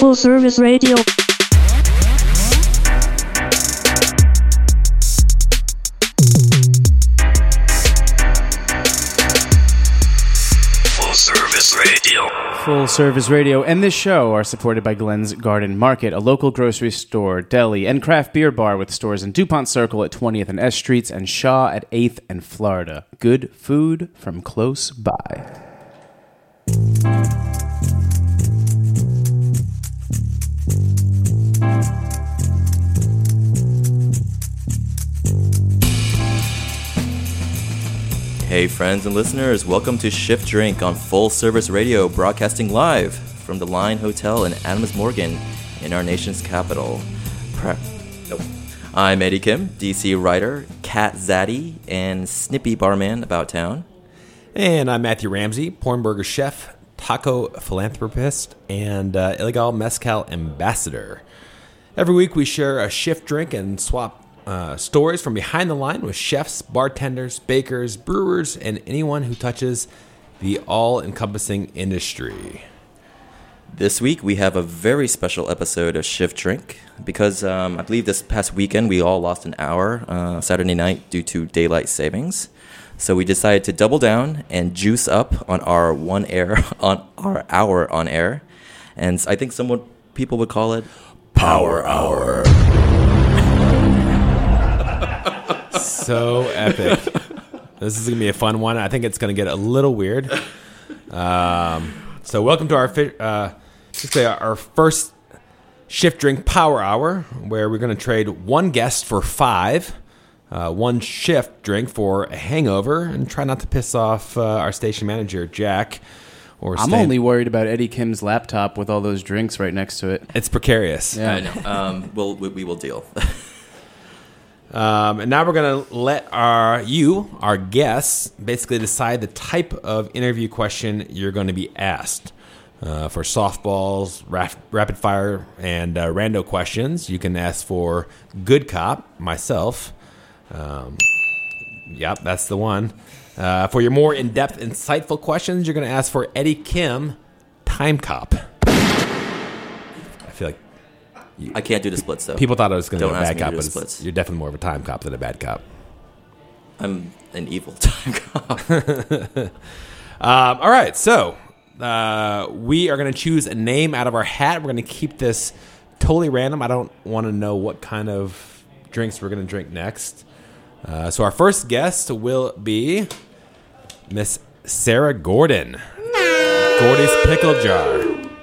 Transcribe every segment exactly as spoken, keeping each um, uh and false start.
Full Service Radio. Full Service Radio. Full Service Radio and this show are supported by Glenn's Garden Market, a local grocery store, deli, and craft beer bar with stores in DuPont Circle at twentieth and S Streets and Shaw at eighth and Florida. Good food from close by. Hey friends and listeners, welcome to Shift Drink on Full Service Radio, broadcasting live from the Line Hotel in Adams Morgan in our nation's capital. Pre- nope. I'm Eddie Kim, D C writer, cat zaddy, and snippy barman about town. And I'm Matthew Ramsey, Pornburger chef, taco philanthropist, and uh, illegal mezcal ambassador. Every week we share a shift drink and swap Uh, stories from behind the line with chefs, bartenders, bakers, brewers, and anyone who touches the all-encompassing industry. This week we have a very special episode of Shift Drink because um, I believe this past weekend we all lost an hour uh, Saturday night due to daylight savings. So we decided to double down and juice up on our one air on our hour on air, and I think some would, people would call it Power Hour. So epic. This is going to be a fun one. I think it's going to get a little weird. Um, so welcome to our uh, basically our first Shift Drink Power Hour, where we're going to trade one guest for five, uh, one shift drink for a hangover, and try not to piss off uh, our station manager, Jack. Or I'm stand- only worried about Eddie Kim's laptop with all those drinks right next to it. It's precarious. Yeah. I know. Um, we'll, we, we will deal. Um, and now we're going to let our you, our guests, basically decide the type of interview question you're going to be asked. Uh, for softballs, raf- rapid fire, and uh, rando questions, you can ask for Good Cop, myself. Um, yep, that's the one. Uh, for your more in-depth, insightful questions, you're going to ask for Eddie Kim, Time Cop. I feel like I can't do the splits, though. people thought I was going to be Don't a ask bad me to cop, do but the it's- splits. you're definitely more of a time cop than a bad cop. I'm an evil time cop. Um, all right, so uh, we are going to choose a name out of our hat. We're going to keep this totally random. I don't want to know what kind of drinks we're going to drink next. Uh, so our first guest will be Miss Sarah Gordon, Gordy's Pickle Jar.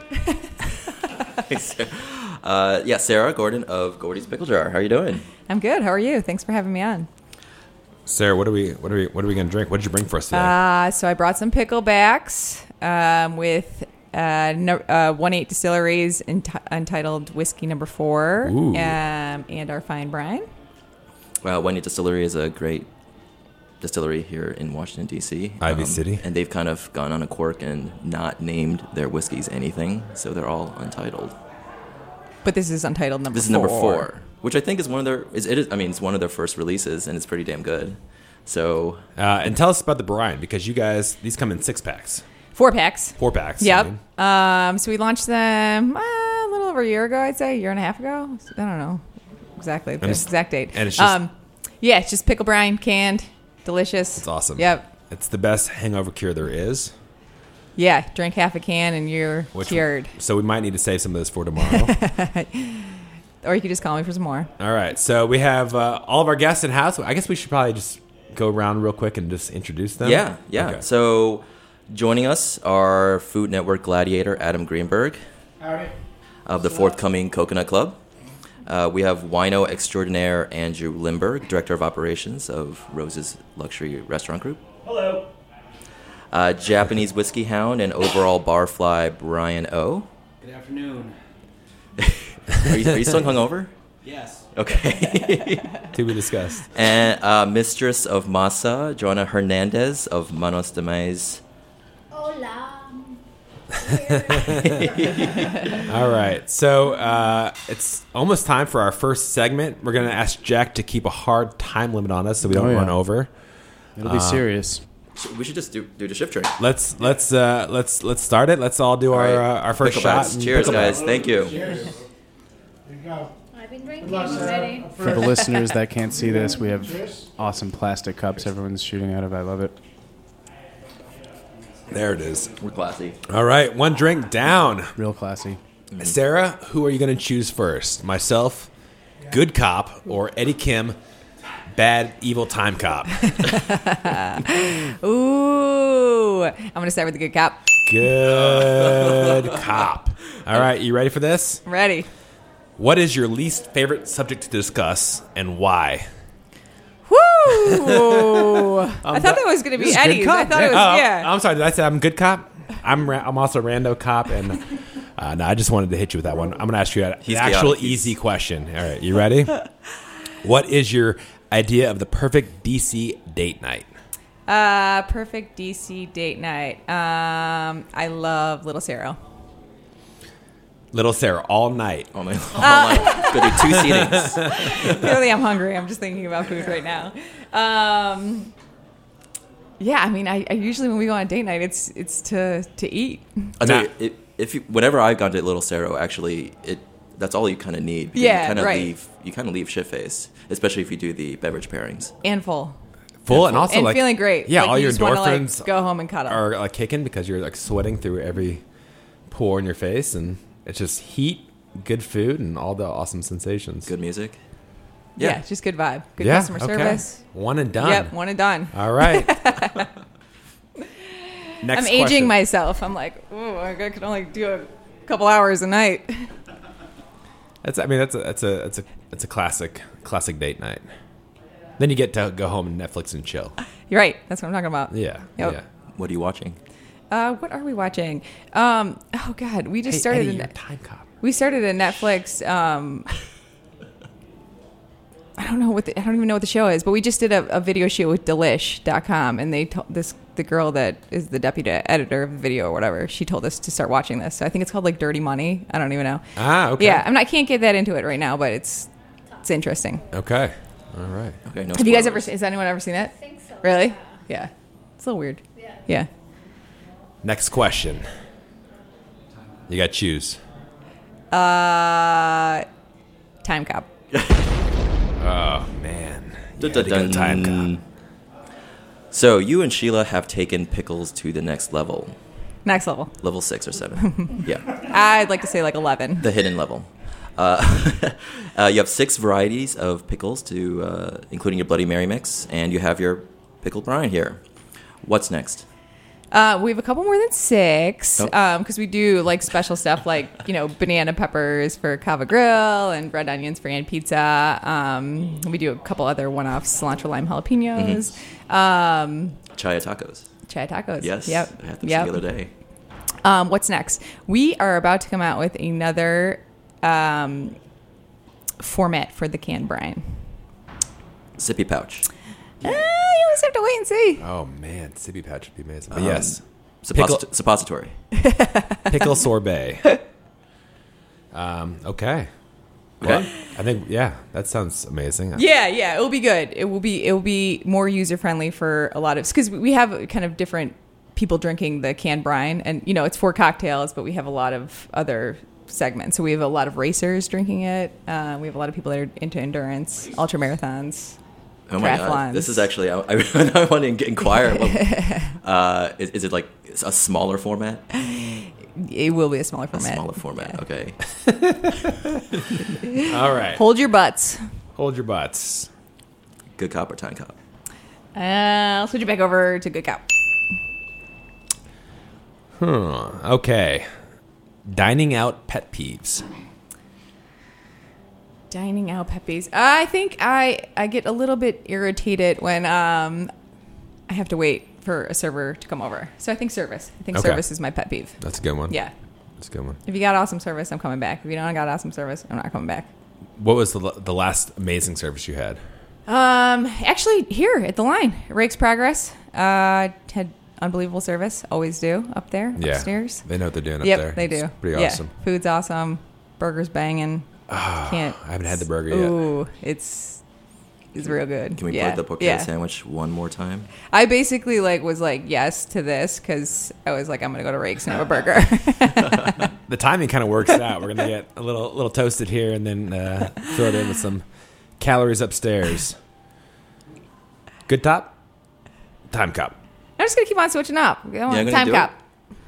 uh, yeah, Sarah Gordon of Gordy's Pickle Jar. How are you doing? I'm good. How are you? Thanks for having me on. Sarah, what are we? What are we? What are we going to drink? What did you bring for us today? Uh, so I brought some picklebacks um, with uh, no, uh, one eight Distilleries enti- Untitled Whiskey Number Four, um, and our fine brine. Well, Wendy Distillery is a great distillery here in Washington, D C Ivy Um, City. And they've kind of gone on a quirk and not named their whiskeys anything, so they're all untitled. But this is Untitled Number Four. This is number four, which I think is one of their. Is it? Is, I mean, it's one of their first releases, and it's pretty damn good. So, Uh, and tell us about the brine, because you guys, these come in six packs, Four packs. four packs. I Yep. mean. Um, so we launched them uh, a little over a year ago, I'd say, a year and a half ago. I don't know exactly the it's- exact date. and it's just- um, yeah, it's just pickle brine, canned, delicious. It's awesome. Yep. It's the best hangover cure there is. Yeah, drink half a can and you're Which- cured. So we might need to save some of this for tomorrow. Or you could just call me for some more. All right. So we have uh, all of our guests in house. I guess we should probably just go around real quick and just introduce them. yeah, yeah. Okay. So, joining us are Food Network gladiator Adam Greenberg of the forthcoming Coconut Club. Uh, we have wino extraordinaire Andrew Limberg, director of operations of Rose's Luxury Restaurant Group. Hello. Uh, Japanese whiskey hound and overall barfly Brian O. Good afternoon. Are you, are you still hungover? Yes. Okay. To be discussed. And uh, mistress of masa, Joanna Hernandez of Manos de Maíz. Hola. All right. So uh, it's almost time for our first segment. We're going to ask Jack to keep a hard time limit on us so we don't Oh, yeah. run over. It'll be Uh, serious. We should just do, do the shift drink. Let's let's uh, let's let's start it. Let's all do our right. uh, our first shot. and Cheers, pickleback. guys. Thank you. Cheers. There you go. I've been drinking Good luck, Sarah. already. For the listeners that can't see this, we have awesome plastic cups everyone's shooting out of. I love it. There it is. We're classy. All right, one drink down. Real classy. Sarah, who are you going to choose first? Myself, good cop, or Eddie Kim, bad evil time cop? Ooh, I'm gonna start with the good cop. Good cop. All right, you ready for this? Ready? What is your least favorite subject to discuss and why? Woo! I thought that was gonna be This is good Eddie's. cop. I thought it was Oh, yeah. I'm sorry. Did I say I'm good cop? I'm ra- I'm also a rando cop, and uh, no, I just wanted to hit you with that one. I'm going to ask you an He's actual chaotic. He's- easy question. All right, you ready? What is your idea of the perfect D C date night? Uh, perfect D C date night. Um, I love Little Sarah. Little Sarah, all night. All night. All night. Go do two seatings. Clearly, I'm hungry. I'm just thinking about food right now. Um, yeah, I mean, I, I usually when we go on date night, it's it's to to eat. I tell Nah. you, it, if you, whenever I've gone to Little Sarah, actually, it that's all you kind of need. because Yeah, you kind of right. leave. You kind of leave shit face, especially if you do the beverage pairings. And full. Full and also and like feeling great. Yeah, Like, all you your just wanna, like, endorphins go home and cuddle. are like kicking because you're like sweating through every pore in your face, and it's just heat, good food, and all the awesome sensations. Good music. yeah. Yeah. just good vibe. Good Yeah, customer okay. service. One and done. Yep, one and done. All right. Next I'm aging question. myself. I'm like, ooh, I could only do a couple hours a night. That's I mean that's a that's a that's a that's a classic classic date night. Then you get to go home and Netflix and chill. You're right. That's what I'm talking about. Yeah. Yep. Yeah. What are you watching? Uh, what are we watching? Um, oh God, we just Hey, started. Eddie, a, you're a time cop. we started a Netflix. Um, I don't know what the, I don't even know what the show is, but we just did a, a video shoot with Delish dot com, and they told this the girl that is the deputy editor of the video or whatever. She told us to start watching this. So I think it's called like Dirty Money. I don't even know. Ah, okay. Yeah, I'm not. I can't get that into it right now, but it's it's interesting. Okay. All right. Okay. No. Have you guys ever? spoilers. seen Has anyone ever seen it? I think so. Really? Yeah. It's a little weird. Yeah. Yeah. Next question. You got to choose. Uh, Time Cop. Oh man. You had to go Dun-dun-dun. time cop. So you and Sheila have taken pickles to the next level, Next level. level six or seven. Yeah, I'd like to say like eleven. the hidden level. Uh, uh, you have six varieties of pickles, to uh, including your Bloody Mary mix, and you have your pickled brine here. What's next? Uh, we have a couple more than six Oh. because we do like special stuff like, you know, banana peppers for Cava Grill and red onions for Ann Pizza. Um, we do a couple other one-offs, cilantro lime jalapenos, um, Chaya tacos. chai tacos. Yes. Yep. I had them Yep. the other day. Um, what's next? We are about to come out with another um, format for the canned brine. Sippy pouch. Uh, you always have to wait and see. Oh man, sippy patch would be amazing. But Um, yes, Supposit- Pickle- suppository. pickle sorbet. Um, okay. Okay. Well, I think yeah, that sounds amazing. Yeah, yeah, it will be good. It will be it will be more user friendly for a lot of because we have kind of different people drinking the canned brine, and you know it's for cocktails, but we have a lot of other segments. So we have a lot of racers drinking it. Uh, we have a lot of people that are into endurance, ultra marathons. Oh my god! Triathlons. This is actually I, I, I want to inquire. About, uh, is, is it like a smaller format? It will be a smaller A format. smaller format. Yeah. Okay. All right. Hold your butts. Hold your butts. Good cop or time cop? Uh, I'll switch it back over to Good Cop. Huh. Okay. Dining out pet peeves. Dining out peppies. I think I I get a little bit irritated when um I have to wait for a server to come over. So I think service. I think Okay. service is my pet peeve. That's a good one. Yeah. That's a good one. If you got awesome service, I'm coming back. If you don't got awesome service, I'm not coming back. What was the the last amazing service you had? Um, actually, here at the line, Rake's Progress uh, had unbelievable service. Always do up there Yeah. upstairs. They know what they're doing up Yep, there. they do. It's pretty Yeah. awesome. Food's awesome. Burgers banging. Can't. I haven't had the burger yet. Ooh, it's is real good. Can we yeah. plug the potato yeah. sandwich one more time? I basically like was like yes to this because I was like I'm gonna go to Rake's and have a burger. The timing kind of works out. We're gonna get a little little toasted here and then uh, throw it in with some calories upstairs. Good top, time cup. I'm just gonna keep on switching up. Come on, Yeah, I'm gonna time do cup.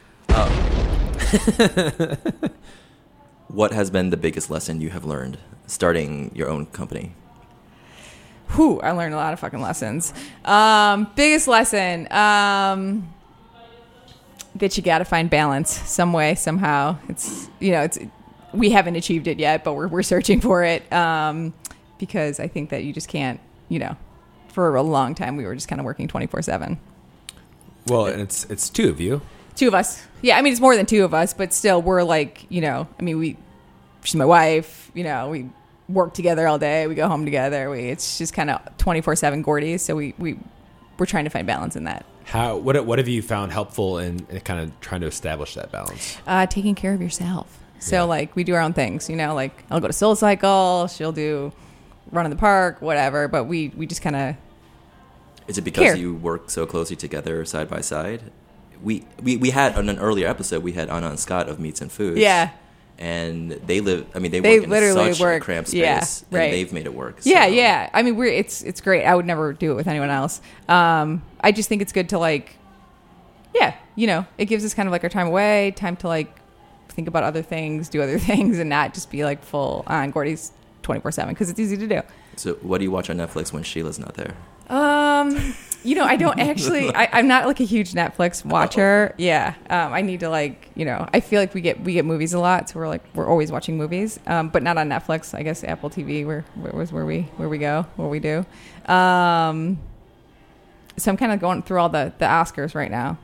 it. Oh. What has been the biggest lesson you have learned starting your own company? Whew, I learned a lot of fucking lessons. Um, biggest lesson um, that you got to find balance some way, somehow. It's you know, it's we haven't achieved it yet, but we're we're searching for it um, because I think that you just can't. You know, for a long time we were just kind of working twenty-four seven. Well, and it's it's two of you. Two of us. Yeah, I mean, it's more than two of us, but still, we're like, you know, I mean, we, she's my wife, you know, we work together all day, we go home together, we, it's just kind of twenty-four seven Gordy's, so we, we, we're trying to find balance in that. How, what, what have you found helpful in, in kind of trying to establish that balance? Uh, taking care of yourself. So, Yeah. like, we do our own things, you know, like, I'll go to Soul Cycle, she'll do run in the park, whatever, but we, we just kind of, Is it because Here. you work so closely together side by side? We, we we had on an earlier episode we had Anna and Scott of Meats and Foods. yeah. And they live. I mean, they, They work in literally such a work- cramped space, yeah, right. and they've made it work. Yeah, so- yeah. I mean, we're it's it's great. I would never do it with anyone else. Um, I just think it's good to like, yeah, you know, it gives us kind of like our time away, time to like think about other things, do other things, and not just be like full on Gordy's twenty-four seven because it's easy to do. So, what do you watch on Netflix when Sheila's not there? Um, you know, I don't actually. I, I'm not like a huge Netflix watcher. Yeah, um, I need to like, you know, I feel like we get we get movies a lot, so we're like we're always watching movies, um, but not on Netflix. I guess Apple T V, where where was where we where we go, what we do. Um, so I'm kind of going through all the the Oscars right now.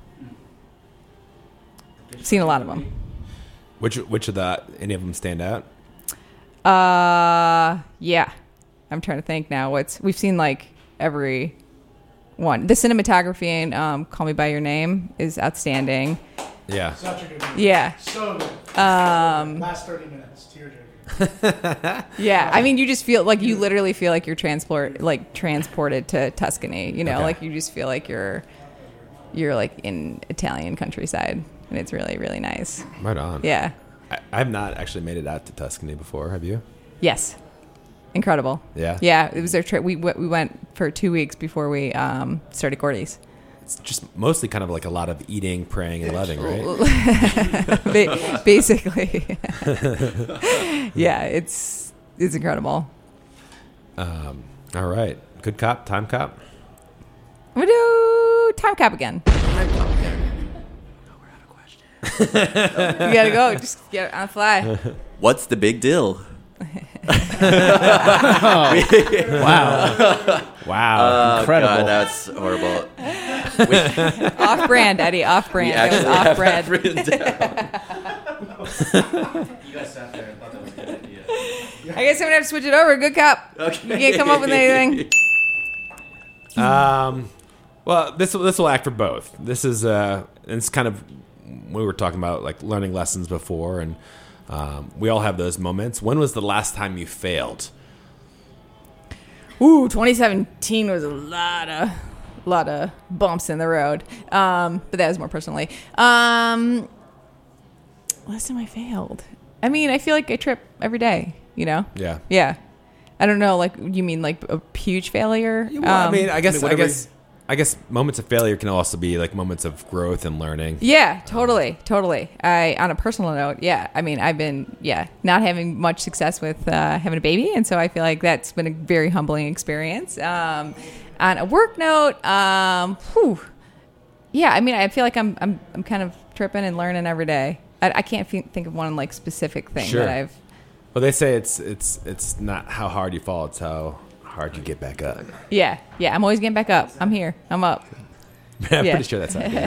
Seen a lot of them. Which which of the any of them stand out? Uh, yeah, I'm trying to think now. What's we've seen like every one. The cinematography in um, Call Me by Your Name is outstanding. Yeah. Such a good movie. Yeah. So good. Um, Last thirty minutes, tearjerking. yeah. I mean, you just feel like you literally feel like you're transport like transported to Tuscany. You know, Okay. like you just feel like you're you're like in Italian countryside, and it's really really nice. Right on. Yeah. I, I have not actually made it out to Tuscany before. Have you? Yes. Incredible. Yeah. Yeah. It was our trip. We we went for two weeks before we um, started Gordy's. It's just mostly kind of like a lot of eating, praying, and loving, right? Ba- basically. Yeah. It's it's incredible. Um, all right. Good cop, time cop. I'm gonna do time cap again. You gotta go. Just get it on the fly. What's the big deal? Wow. Wow. Oh, Incredible. God, that's horrible. Off brand, Eddie. Off We brand. It was actually off have brand. that written down. You guys sat there and thought that was a good idea. I guess I'm gonna have to switch it over. Good cop. Okay. You can't come up with anything. Um, well, this this will act for both. This is uh, it's kind of we were talking about like learning lessons before, and um, we all have those moments. When was the last time you failed? Ooh, twenty seventeen was a lot of, lot of bumps in the road. Um, but that was more personally. Um, last time I failed. I mean, I feel like I trip every day. You know? Yeah. Yeah. I don't know. Like, you mean like a huge failure? Well, I Um, mean, I guess I mean, I, whatever- guess I guess moments of failure can also be like moments of growth and learning. Yeah, totally, totally. I, on a personal note, yeah. I mean, I've been, yeah, not having much success with uh, having a baby, and so I feel like that's been a very humbling experience. Um, on a work note, um, whew, yeah. I mean, I feel like I'm, I'm, I'm kind of tripping and learning every day. I, I can't f- think of one like specific thing Sure. that I've. Well, they say it's it's it's not how hard you fall; it's how hard you get back up. Yeah, yeah. I'm always getting back up. I'm here. I'm up. I'm Yeah. pretty sure that's how it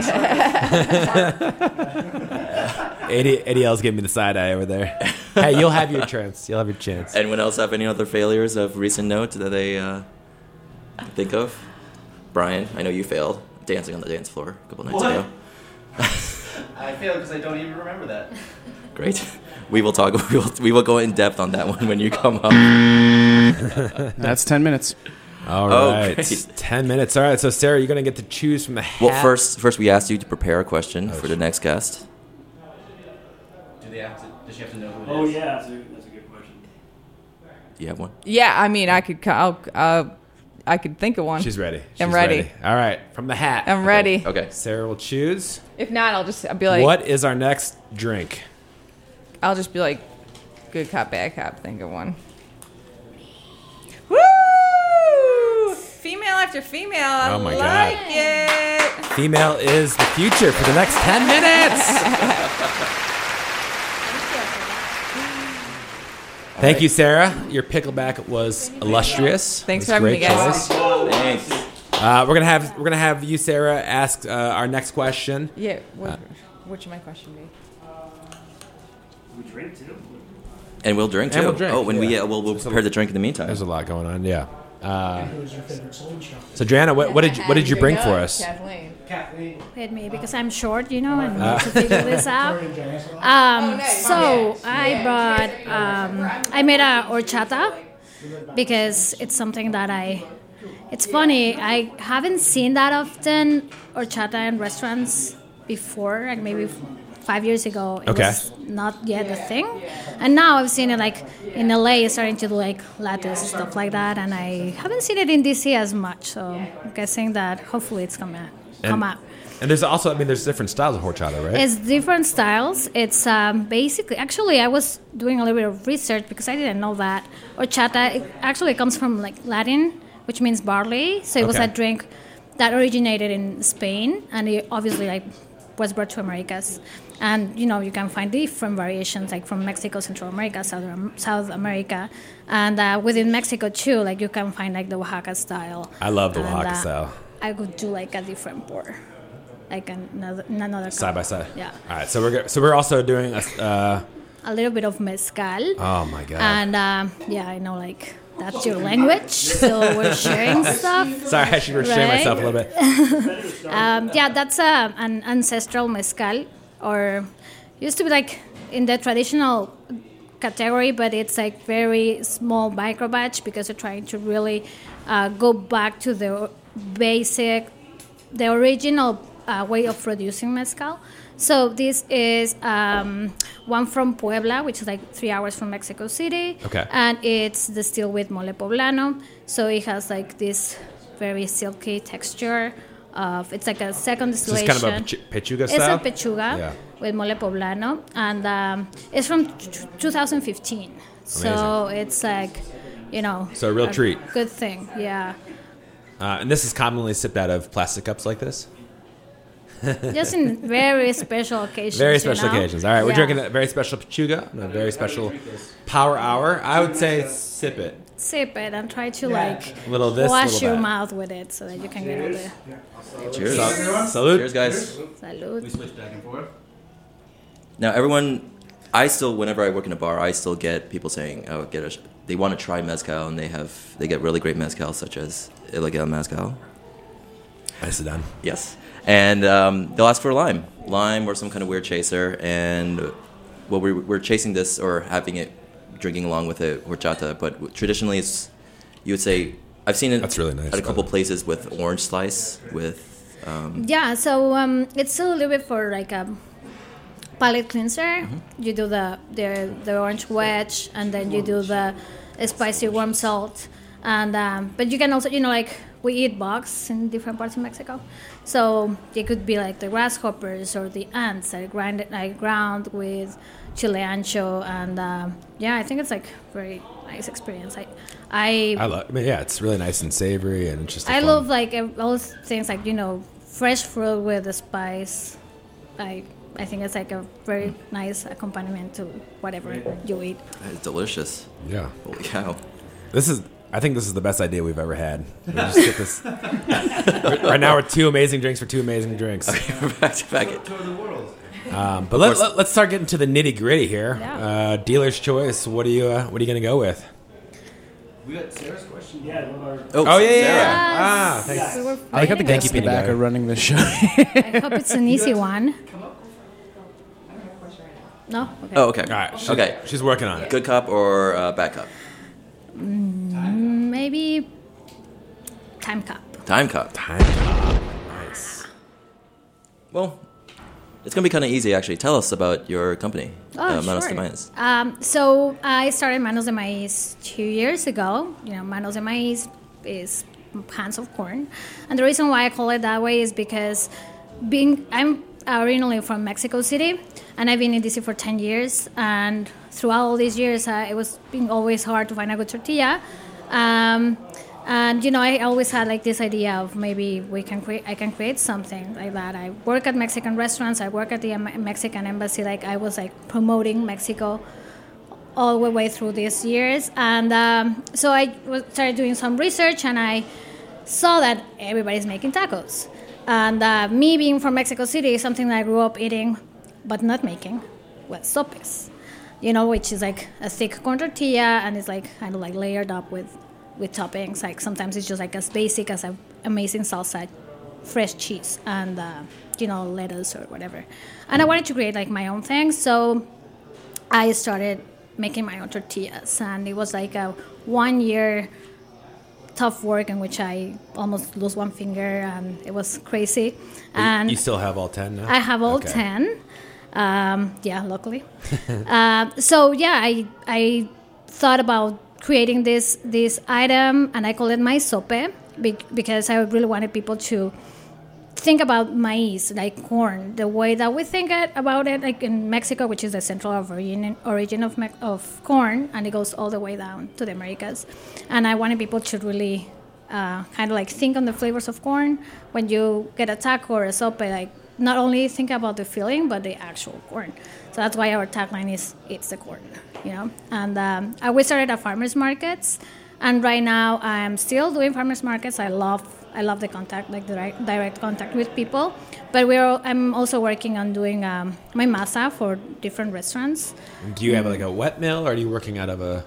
is. Eddie, Eddie L's giving me the side eye over there. Hey, you'll have your chance. You'll have your chance. Anyone else have any other failures of recent note that they uh, think of? Brian, I know you failed dancing on the dance floor a couple nights What? ago. I failed because I don't even remember that. Great. We will talk. We will, we will go in depth on that one when you come up. That's ten minutes. All Oh, right. great. ten minutes. All right. So, Sarah, you're going to get to choose from the hat. Well, first, first we asked you to prepare a question for the next guest. Do they have to? Does she have to know who it is? Oh yeah, that's a, that's a good question. You have one? Yeah, I mean, I could, co- I'll, uh, I could think of one. She's ready. She's I'm ready. All right. From the hat. I'm ready. Okay. Sarah will choose. If not, I'll just I'll be like, What is our next drink? I'll just be like, good cop, bad cop. Think of one. Woo! Female after female. I Oh my God. like it. Female is the future for the next ten minutes. Thank you, Sarah. Your pickleback was illustrious. Thanks It was for a having me, great guys. choice. Thanks. Uh, we're gonna have we're gonna have you, Sarah, ask uh, our next question. Yeah. What, what should my question be? We drink too. And we'll drink too. And we'll drink, oh, when we yeah. uh, we'll, we'll prepare the drink in the meantime. There's a lot going on. Yeah. Uh, Who's your favorite saloon shop? so, Joanna, what, what did you, what did you bring for us? Kathleen. Kathleen. With me because I'm short, you know, and Uh. need to figure this out. Um, so I brought, um, I made a horchata because it's something that I, it's funny, I haven't seen that often horchata in restaurants before, like maybe five years ago. It Okay. was not yet a thing. And now I've seen it like in L A, starting to do like lattes and stuff like that. And I haven't seen it in D C as much. So I'm guessing that hopefully it's coming out. Come out. And there's also, I mean, there's different styles of horchata, right? It's different styles. It's um, basically, actually, I was doing a little bit of research because I didn't know that horchata it actually comes from like Latin, which means barley. So it was Okay. a drink that originated in Spain, and it obviously like was brought to Americas. And you know, you can find different variations like from Mexico, Central America, South South America, and uh, within Mexico too. Like you can find like the Oaxaca style. I love the And, Oaxaca uh, style. I would do like a different pour, like another another Side cup. by side. Yeah. All right. So we're go- so we're also doing a. Uh, A little bit of mezcal. oh my God. And um, yeah, I know like that's your language, so we're sharing stuff. Sorry, I should restrain Right? myself a little bit. Um, yeah, that's uh, an ancestral mezcal, or used to be like in the traditional category, but it's like very small micro batch because they're trying to really uh, go back to the basic, the original uh, way of producing mezcal. So this is um, one from Puebla, which is like three hours from Mexico City. Okay. And it's distilled with mole poblano. So it has like this very silky texture. Of, it's like a second Is this distillation. kind of a pech- pechuga It's style? a pechuga Yeah. with mole poblano. And um, it's from t- twenty fifteen. So it's like, you know. So a real treat. Good thing, yeah. Uh, and this is commonly sipped out of plastic cups like this. Just in very special occasions. Very you special know? occasions. All right, we're Yeah. drinking a very special pechuga, and a very special power hour. I would say sip it. Sip it and try to like A little this, wash little your that. mouth with it so that you can get all the Cheers. Salute. Cheers, guys. salud. Switch back and forth. Now, everyone, I still, whenever I work in a bar, I still get people saying, "Oh, get a." Sh-. They want to try mezcal, and they have they get really great mezcal, such as Ilegal Mezcal. Nicely done. Yes, and um, they'll ask for a lime, lime or some kind of weird chaser, and well, we're we're chasing this or having it, drinking along with it horchata. But traditionally, it's you would say I've seen it. That's really nice, at a couple by the way. places with orange slice with. Um, Yeah, so um, it's a little bit for like a palate cleanser. Mm-hmm. You do the, the the orange wedge, and then you do the spicy warm salt, and um, but you can also, you know, like we eat bugs in different parts of Mexico, so it could be like the grasshoppers or the ants that grind it, like ground with chile ancho, and um, yeah, I think it's like very nice experience. I I I love. I mean, yeah, it's really nice and savory, and it's just. a I fun- love like ev- all those things like, you know, fresh fruit with the spice. I I think it's like a very nice accompaniment to whatever you eat. it's delicious. Yeah. Holy cow! This is. I think this is the best idea we've ever had. We just get this. Right now, we're two amazing drinks for two amazing drinks. We're back to back. Tour the world. Um, but let, course. let, let's start getting to the nitty gritty here. Yeah. Uh, dealer's choice. What are you? Uh, what are you going to go with? We got Sarah's question. Yeah, what are Oh, Oh yeah, yeah. Sarah. yeah. Ah, thanks. We were I like how the fighting guests Thank in you, the back Peter. are running the show. I hope it's an easy one. No? Okay. Oh, okay. All right. She's, Okay. She's working on it. Good cup or uh, bad cup? Maybe Time Cup. Time Cup. Time Cup. Nice. Well, it's gonna be kind of easy actually. Tell us about your company, Oh, uh, Manos sure. de Maíz. Um, so I started Manos de Maíz two years ago. You know, Manos de Maíz is hands of corn, and the reason why I call it that way is because being I'm originally from Mexico City, and I've been in D C for ten years, and throughout all these years, uh, it was being always hard to find a good tortilla. Um, And you know, I always had like this idea of maybe we can create, I can create something like that. I work at Mexican restaurants. I work at the Am- Mexican embassy. Like I was like promoting Mexico all the way through these years. And um, so I was, started doing some research, and I saw that everybody's making tacos. And uh, me being from Mexico City, something that I grew up eating, but not making, was sopes. You know, which is like a thick corn tortilla, and it's like kind of like layered up with. with toppings. Like sometimes it's just like as basic as an amazing salsa, fresh cheese, and uh, you know, lettuce or whatever. And I wanted to create like my own thing, so I started making my own tortillas, and it was like a one year tough work in which I almost lost one finger, and it was crazy. And You still have all ten now? I have all Okay. ten. Um, yeah, luckily. uh, so yeah, I I thought about creating this this item, and I call it my sope be- because I really wanted people to think about maize, like corn, the way that we think it, about it, like in Mexico, which is the central of origin, origin of, Me- of corn, and it goes all the way down to the Americas. And I wanted people to really uh, kind of like think on the flavors of corn. When you get a taco or a sope, like not only think about the filling, but the actual corn. So that's why our tagline is "It's the corn," you know. And um, I we started at farmers markets, and right now I'm still doing farmers markets. I love I love the contact, like direct direct contact with people. But we're I'm also working on doing um, my masa for different restaurants. Do you have like a wet mill, or are you working out of a?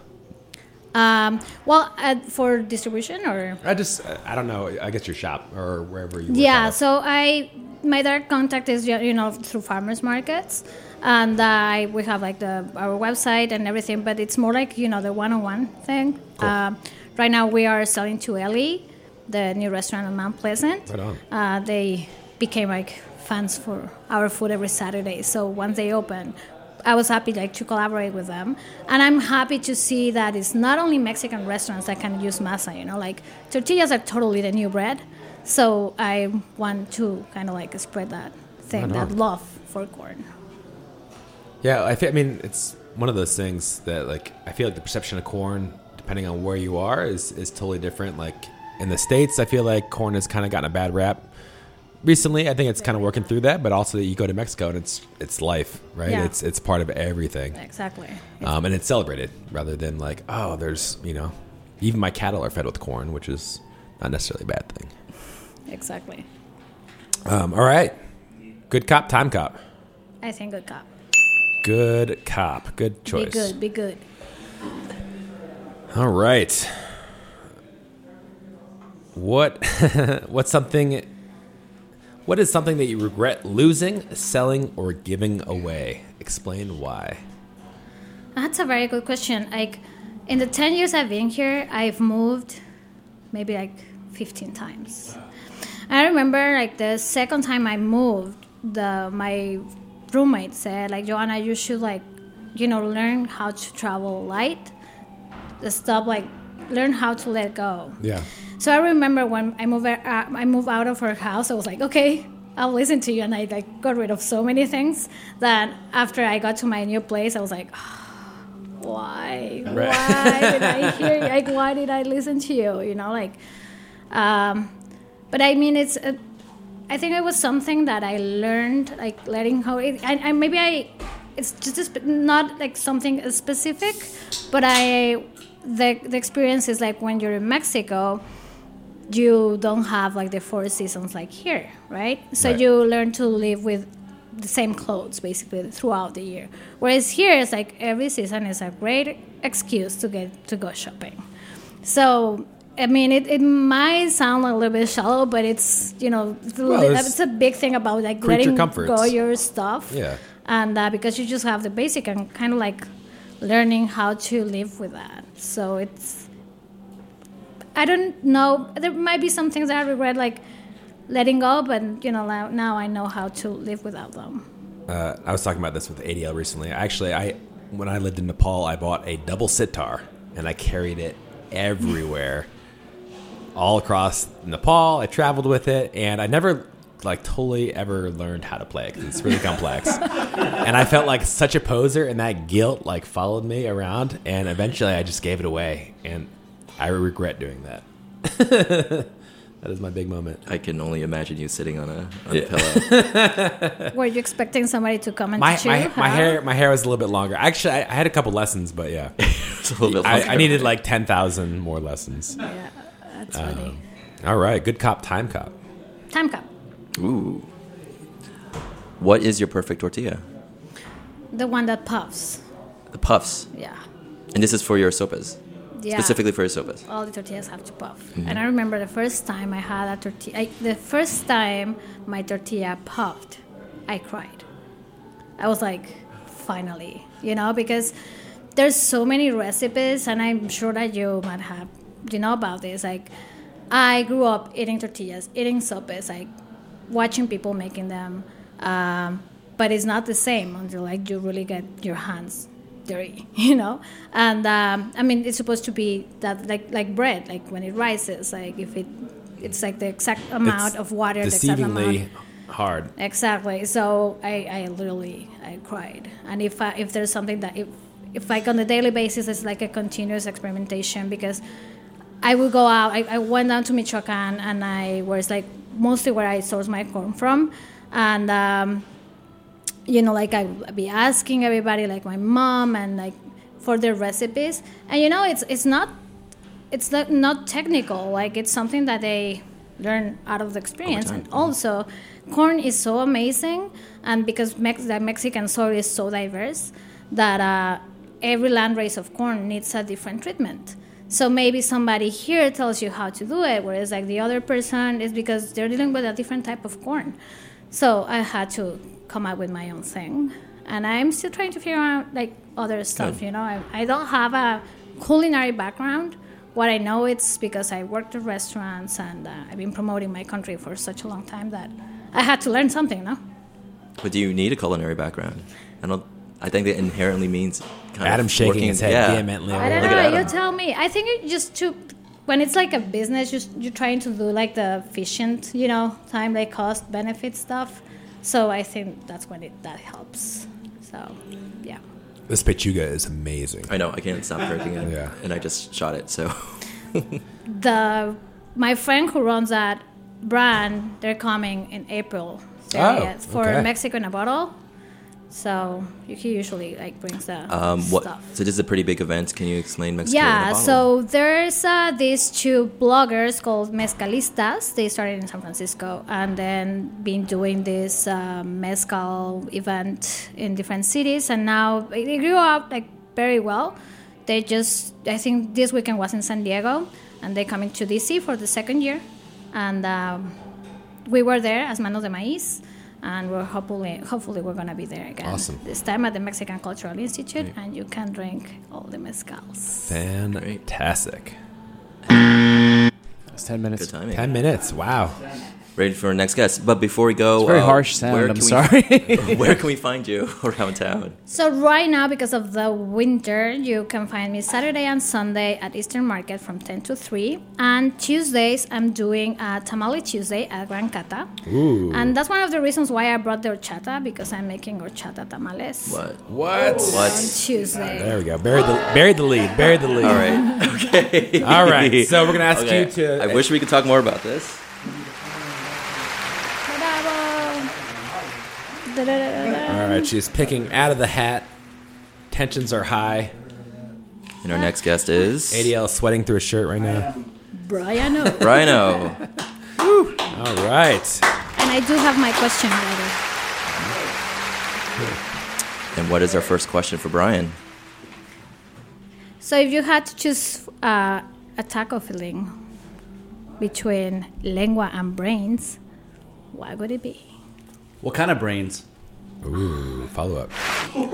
Um, well, uh, for distribution or I just I don't know. I guess your shop or wherever you. Work yeah. out. So I my direct contact is you know through farmers markets. And uh, we have like the our website and everything, but it's more like you know the one-on-one thing. Cool. Um, right now we are selling to Ellie, the new restaurant in Mount Pleasant. Right on. Uh, they became like fans for our food every Saturday. So once they open, I was happy like to collaborate with them, and I'm happy to see that it's not only Mexican restaurants that can use masa. You know, like tortillas are totally the new bread. So I want to kind of like spread that thing, Right on. that love for corn. Yeah, I, th- I mean, it's one of those things that, like, I feel like the perception of corn, depending on where you are, is, is totally different. Like, in the States, I feel like corn has kind of gotten a bad rap. Recently, I think it's kind of working through that, but also you go to Mexico and it's it's life, right? Yeah. It's it's part of everything. Exactly. Um, and it's celebrated rather than like, oh, there's, you know, even my cattle are fed with corn, which is not necessarily a bad thing. Exactly. Um, all right. Good cop, time cop. I think good cop. Good cop. Good choice. Be good. Be good. All right. What what's something what is something that you regret losing, selling, or giving away? Explain why. That's a very good question. Like, in the ten years I've been here, I've moved maybe like fifteen times. I remember like the second time I moved, the my roommate said like, Joanna, you should like, you know, learn how to travel light. Stop like, learn how to let go. Yeah. So I remember when I moved, uh, I moved out of her house, I was like, okay, I'll listen to you. And I like got rid of so many things that after I got to my new place, I was like, oh, why? Right. Why did I hear you? Like, why did I listen to you? You know, like, um, but I mean, it's, a, I think it was something that I learned, like letting go. It, I, I, maybe I, it's just a sp- not like something specific, but I, the, the experience is like when you're in Mexico, you don't have like the four seasons like here, right? So Right. you learn to live with the same clothes basically throughout the year. Whereas here, it's like every season is a great excuse to get to go shopping. So I mean, it, it might sound a little bit shallow, but it's you know it's a, Well, little, it's it's a big thing about like creature letting comforts. go your stuff. Yeah. And uh, because you just have the basic and kind of like learning how to live with that. So it's. I don't know. There might be some things that I regret, like letting go, but you know, now, now I know how to live without them. Uh, I was talking about this with A D L recently. Actually, I when I lived in Nepal, I bought a double sitar, and I carried it everywhere, all across Nepal. I traveled with it, and I never like totally ever learned how to play it because it's really complex. And I felt like such a poser, and that guilt like followed me around. And eventually, I just gave it away, and I regret doing that. That is my big moment. I can only imagine you sitting on a, on Yeah. a pillow. Were you expecting somebody to come and My teach you? my, my how? hair my hair was a little bit longer. Actually, I, I had a couple lessons, but yeah, It's a little bit I, longer. I needed like ten thousand more lessons. Yeah, that's funny. All right, good cop, time cop. Time cup. Ooh. What is your perfect tortilla? The one that puffs. The puffs. Yeah. And this is for your sopas. Yeah. Specifically for your sopas. All the tortillas have to puff. And I remember the first time I had a tortilla, I, the first time my tortilla puffed, I cried. I was like, finally, you know, because there's so many recipes, and I'm sure that you might have, you know, about this. Like, I grew up eating tortillas, eating sopes, like watching people making them, um, but it's not the same until like you really get your hands dirty, you know. And um, I mean, it's supposed to be that like like bread, like when it rises, like if it, it's like the exact amount It's of water, the exact amount. deceivingly hard. Exactly. So I, I literally I cried. And if I, if there's something that if if like on a daily basis, it's like a continuous experimentation, because I would go out. I, I went down to Michoacan, and I was like mostly where I source my corn from, and um, you know, like I'd be asking everybody, like my mom, and like for their recipes, and you know, it's it's not it's not, not technical. Like it's something that they learn out of the experience, and also corn is so amazing, and because Mex- the Mexican soil is so diverse that uh, every land race of corn needs a different treatment. So maybe somebody here tells you how to do it, whereas like the other person is because they're dealing with a different type of corn. So I had to come up with my own thing, and I'm still trying to figure out like other stuff. Good. You know, I, I don't have a culinary background. What I know, it's because I worked at restaurants, and uh, I've been promoting my country for such a long time that I had to learn something, no? But do you need a culinary background? I don't. I think that inherently means kind Adam of shaking working, his head yeah. vehemently. I don't Look at know. You Adam. tell me. I think it just to when it's like a business, just you're trying to do like the efficient, you know, time, like cost benefit stuff. So I think that's when it that helps. So, yeah. This pechuga is amazing. I know. I can't stop drinking it. Yeah. And I just shot it. So The my friend who runs that brand, they're coming in April Oh, for okay. Mexico in a bottle. So he usually like brings the um, what? stuff. So this is a pretty big event. Can you explain Mexico in a Yeah, bottle? so there's uh, these two bloggers called Mezcalistas. They started in San Francisco and then been doing this uh, mezcal event in different cities, and now they grew up like very well. They just, I think this weekend was in San Diego, and they're coming to D C for the second year, and um, we were there as Manos de Maíz. And we're hopefully, hopefully we're gonna be there again. Awesome. This time at the Mexican Cultural Institute, and you can drink all the mezcals. Fantastic. It's ten minutes. Good timing. Ten minutes. Wow. Ready for our next guest. But before we go, It's a very uh, harsh sound, where I'm can we- sorry. where can we find you around town? So right now, because of the winter, you can find me Saturday and Sunday at Eastern Market from ten to three. And Tuesdays, I'm doing a Tamale Tuesday at Gran Cata. Ooh. And that's one of the reasons why I brought the horchata, because I'm making horchata tamales What? What? on What? Tuesday. There we go. Buried the buried the lead. Buried the lead. All right. Okay. All right. So we're gonna ask Okay. you to. I wish we could talk more about this. Bravo. Da-da-da-da-da. All right. She's picking out of the hat. Tensions are high. And our next guest is A D L is sweating through his shirt right now. Brian O. Rhino. All right. And I do have my question ready. And what is our first question for Brian? So if you had to choose uh, a taco filling between lengua and brains, what would it be? What kind of brains? Ooh. Follow up.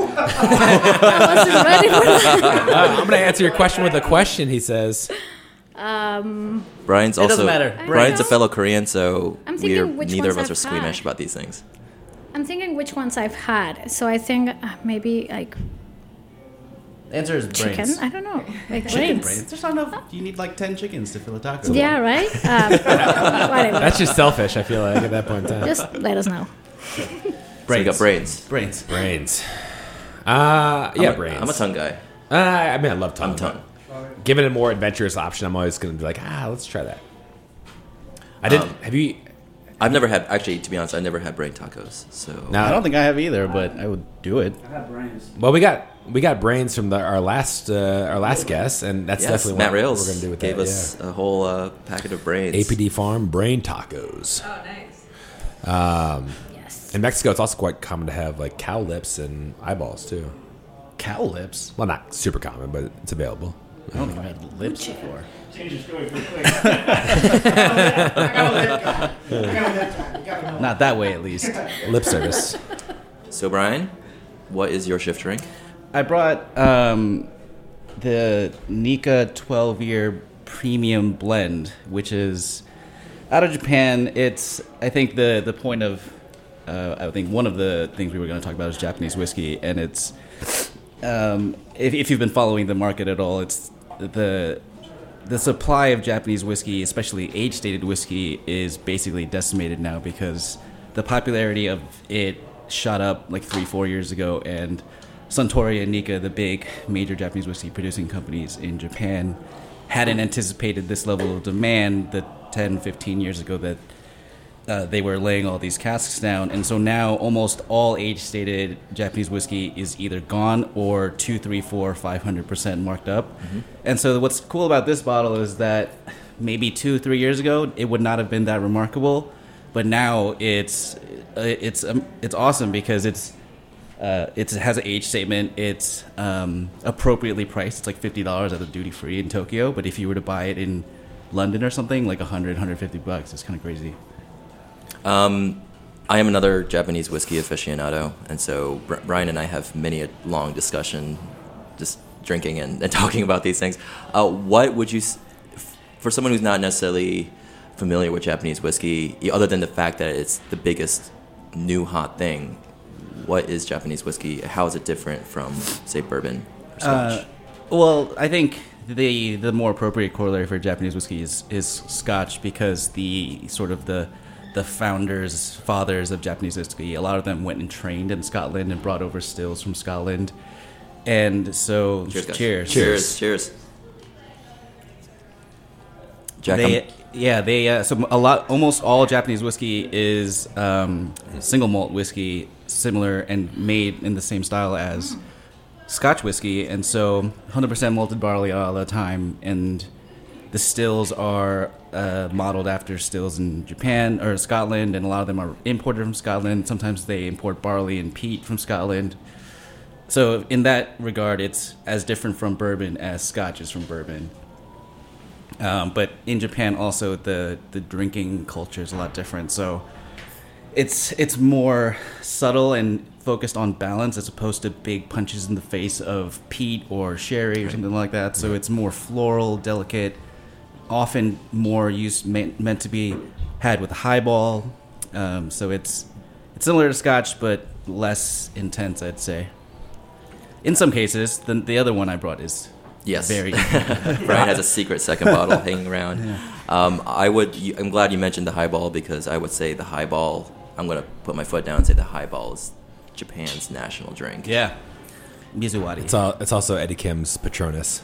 I wasn't ready for that. Uh, I'm gonna answer your question with a question. He says. Um, Brian's It also doesn't matter. I don't Brian's a know. fellow Korean, so I'm we are thinking which neither of ones us are I've squeamish had. about these things. I'm thinking which ones I've had. So I think uh, maybe like Answer is chicken. brains. I don't know. Like Chicken brains. brains. There's not enough. You need like ten chickens to fill a taco. Yeah, right? Um, whatever. That's just selfish, I feel like, at that point in time. Just let us know. So you got brains. Brains. Brains. Uh, yeah, I'm a, brains. I'm a tongue guy. Uh, I mean, I love tongue. I'm tongue. Given a more adventurous option, I'm always going to be like, ah, let's try that. I didn't. Um, have you? I've never had, actually, to be honest, I've never had brain tacos. So No. I don't think I have either, but I would do it. I've had brains. Well, we got we got brains from the, our last uh, our last guest, and that's yes, definitely Matt what Rails we're going to do with gave that. us a whole uh, packet of brains. yeah. A P D Farm brain tacos. Oh, nice. Um, Yes. in Mexico, it's also quite common to have like cow lips and eyeballs too. Cow lips. Well, not super common, but it's available. I don't think I've had lips before. Change your story pretty quick. I got a lip guy. I got a lip guy. You gotta know. Not that way, at least. Lip service. So, Brian, what is your shift drink? I brought um, the Nika twelve-year premium blend, which is out of Japan. It's, I think, the the point of, uh, I think one of the things we were going to talk about is Japanese whiskey, and it's, um, if, if you've been following the market at all, it's the the supply of Japanese whiskey, especially age-stated whiskey, is basically decimated now because the popularity of it shot up like three, four years ago, and Suntory and Nika, the big major Japanese whiskey producing companies in Japan, hadn't anticipated this level of demand the ten, fifteen years ago that uh, they were laying all these casks down. And so now almost all age-stated Japanese whiskey is either gone or two, three, four, five hundred percent marked up. Mm-hmm. And so what's cool about this bottle is that maybe two, three years ago, it would not have been that remarkable. But now it's it's um, it's awesome because it's uh, it's, it has an age statement. It's um, appropriately priced. It's like fifty dollars at the duty free in Tokyo. But if you were to buy it in London or something, like one hundred, one hundred fifty bucks. It's kind of crazy. Um, I am another Japanese whiskey aficionado, and so Br- Brian and I have many a long discussion, just drinking and, and talking about these things. Uh, what would you, s- f- for someone who's not necessarily familiar with Japanese whiskey, y- other than the fact that it's the biggest new hot thing, what is Japanese whiskey? How is it different from, say, bourbon or scotch? Uh, well, I think the the more appropriate corollary for Japanese whiskey is, is Scotch, because the sort of the the founders, fathers of Japanese whiskey, a lot of them went and trained in Scotland and brought over stills from Scotland. And so, cheers, guys. cheers. Cheers. Cheers. Jack, They, I'm- yeah, they uh, so a lot, almost all Japanese whiskey is um, single malt whiskey, similar and made in the same style as Scotch whiskey, and so one hundred percent malted barley all the time, and the stills are uh, modeled after stills in Japan or Scotland, and a lot of them are imported from Scotland. Sometimes they import barley and peat from Scotland. So in that regard, it's as different from bourbon as Scotch is from bourbon. Um, but in Japan, also the the drinking culture is a lot different. So it's it's more subtle and focused on balance as opposed to big punches in the face of peat or sherry or something like that. So it's more floral, delicate, often more used meant, meant to be had with a highball. Um, so it's it's similar to Scotch, but less intense, I'd say. In some cases, the the other one I brought is Yes. very. Brian has a secret second bottle hanging around. Yeah. Um, I would. You, I'm glad you mentioned the highball, because I would say the highball. I'm going to put my foot down and say the highball is Japan's national drink. Yeah, Mizuwari. It's all, it's also Eddie Kim's Patronus.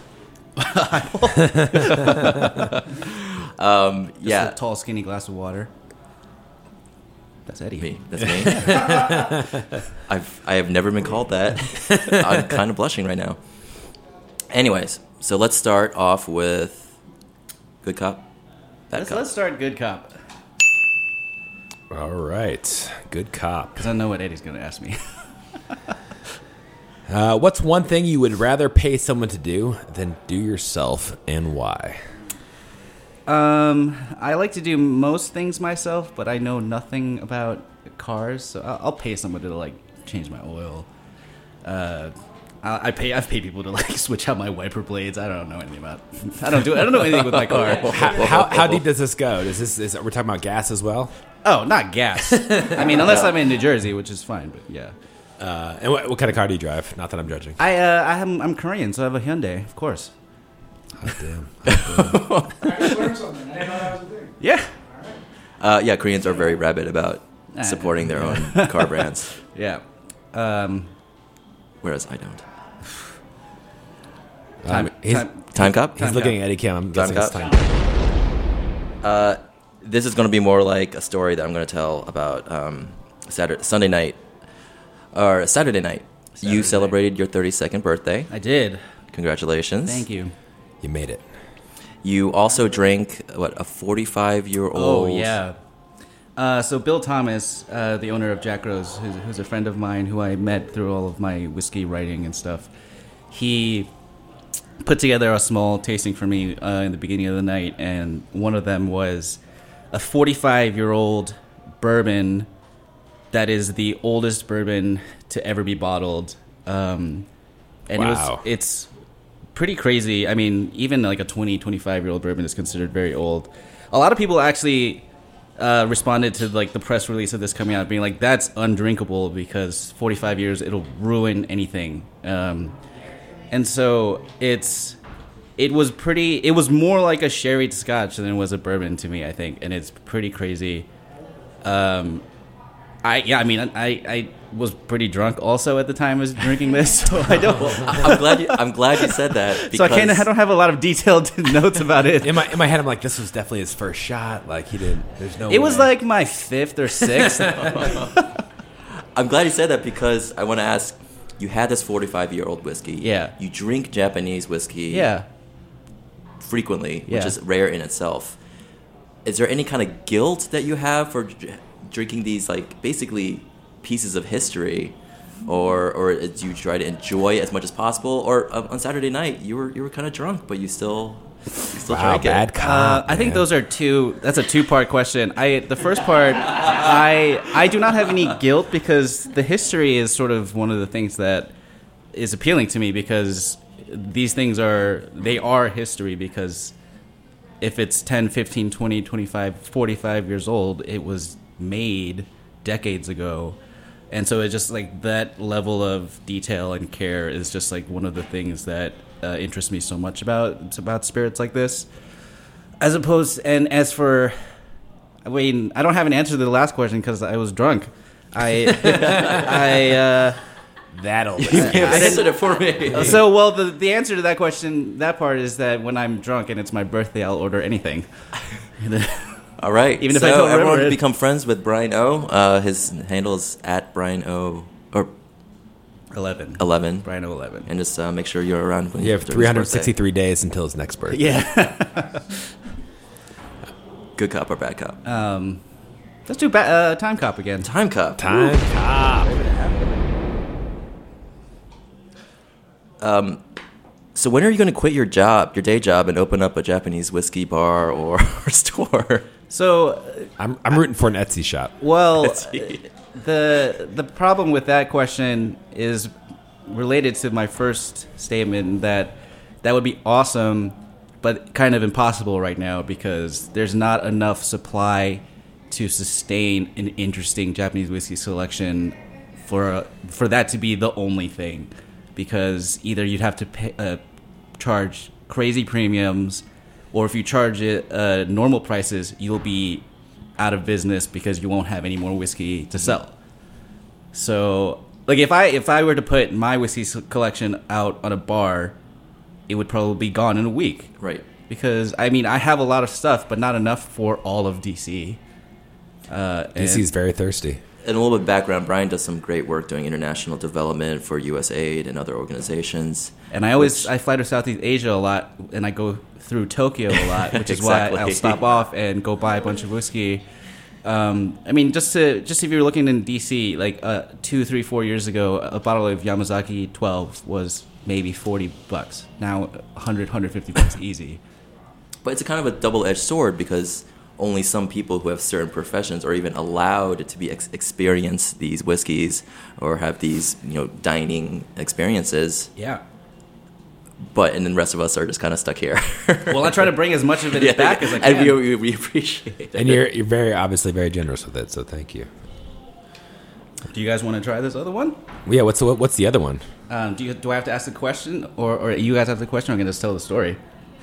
Um, Just yeah. a tall, skinny glass of water. That's Eddie. Me. That's me. I've I have never been called that. I'm kind of blushing right now. Anyways, so let's start off with good cop, bad Let's, cop. let's start good cop, All right. Good cop. because I know what Eddie's going to ask me. Uh, what's one thing you would rather pay someone to do than do yourself, and why? Um, I like to do most things myself, but I know nothing about cars, so I'll, I'll pay someone to like change my oil, uh, I I pay. I've paid people to like switch out my wiper blades. I don't know anything about. I don't do. I don't know anything with my car. How, how, how deep does this go? Does this is we're talking about gas as well? Oh, not gas. I mean, unless I'm in New Jersey, which is fine. But yeah. Uh, and what, what kind of car do you drive? Not that I'm judging. I uh, I am I'm Korean, so I have a Hyundai, of course. Oh, damn. I just learned something. I didn't know that was a thing. Yeah. Uh, yeah, Koreans are very rabid about supporting their own car brands, Yeah. Um, whereas I don't. time, Um, he's time, Time Cop? he's Time looking Cop. at Eddie Kim. I'm Time guessing it's Cop? time. Uh, this is going to be more like a story that I'm going to tell about um, Saturday, Sunday night, or Saturday night. Saturday you celebrated your thirty-second birthday. I did. Congratulations. Thank you. You made it. You also drank, what, a forty-five-year-old... Oh, yeah. Uh, so Bill Thomas, uh, the owner of Jack Rose, who's, who's a friend of mine who I met through all of my whiskey writing and stuff, he put together a small tasting for me uh, in the beginning of the night, and one of them was a forty-five-year-old bourbon that is the oldest bourbon to ever be bottled. Um, and Wow. it was, it's pretty crazy. I mean, even like a twenty, twenty-five-year-old bourbon is considered very old. A lot of people actually... Uh, responded to like the press release of this coming out, being like, "That's undrinkable because forty-five years it'll ruin anything." Um, and so it's it was pretty. It was more like a sherried Scotch than it was a bourbon to me, I think, and it's pretty crazy. Um, I yeah, I mean, I I was pretty drunk also at the time I was drinking this, so I don't. I'm glad you, I'm glad you said that. Because So I can't. I don't have a lot of detailed notes about it. In my in my head, I'm like, this was definitely his first shot. Like he didn't. There's no. It was way. like my fifth or sixth. I'm glad you said that because I want to ask, you had this forty-five-year-old whiskey. Yeah. You drink Japanese whiskey Yeah. frequently, which Yeah. is rare in itself. Is there any kind of guilt that you have for dr- drinking these, like, basically pieces of history? Or or do you try to enjoy as much as possible? Or uh, on Saturday night, you were you were kind of drunk, but you still, you still wow, drank bad it. cop. Uh, I think man. those are two. That's a two-part question. I the first part, I I do not have any guilt because the history is sort of one of the things that is appealing to me because these things are they are history because if it's ten, fifteen, twenty, twenty-five, forty-five years old, it was made decades ago. And so it's just like that level of detail and care is just like one of the things that uh, interests me so much about about spirits like this. As opposed, and as for, I mean, I don't have an answer to the last question because I was drunk. I, I, uh, that old. You answered it for me. so well, the the answer to that question, that part is that when I'm drunk and it's my birthday, I'll order anything. All right. Even if so I don't remember everyone it. become friends with Brian O. Uh, his handle is at Brian O. or eleven. eleven. Brian O eleven. And just uh, make sure you're around when You have during his three hundred birthday. sixty-three days until his next birthday. Yeah. Good cop or bad cop? um, let's do ba- uh, Time Cop again. Time cop. Time cop. Um, so when are you going to quit your job, your day job, and open up a Japanese whiskey bar or, or store? So, I'm I'm rooting for an Etsy shop. well, Let's see. the the problem with that question is related to my first statement that that would be awesome, but kind of impossible right now because there's not enough supply to sustain an interesting Japanese whiskey selection for for that to be the only thing. Because either you'd have to pay, uh, charge crazy premiums, or if you charge it uh, normal prices, you'll be out of business because you won't have any more whiskey to sell. So, like if I if I were to put my whiskey s- collection out on a bar, it would probably be gone in a week. Right. Because I mean, I have a lot of stuff, but not enough for all of D C. Uh, D C's and- very thirsty. And a little bit of background, Brian does some great work doing international development for U S A I D and other organizations. And I always which- I fly to Southeast Asia a lot, and I go through Tokyo a lot, which is Exactly. why I'll stop off and go buy a bunch of whiskey. Um, I mean, just to just if you're looking in D C, like uh, two, three, four years ago, a bottle of Yamazaki twelve was maybe forty bucks. Now one hundred, one hundred fifty bucks easy. But it's a kind of a double-edged sword because only some people who have certain professions are even allowed to be ex- experience these whiskeys or have these, you know, dining experiences. Yeah. But and then the rest of us are just kind of stuck here. Well, I try to bring as much of it Yeah, back as I and can. we, we, we appreciate it. And you're you're very obviously very generous with it, so thank you. Do you guys want to try this other one? Yeah, what's the, what's the other one? Um, do you do I have to ask the question, or, or you guys have the question, or I'm going to just tell the story?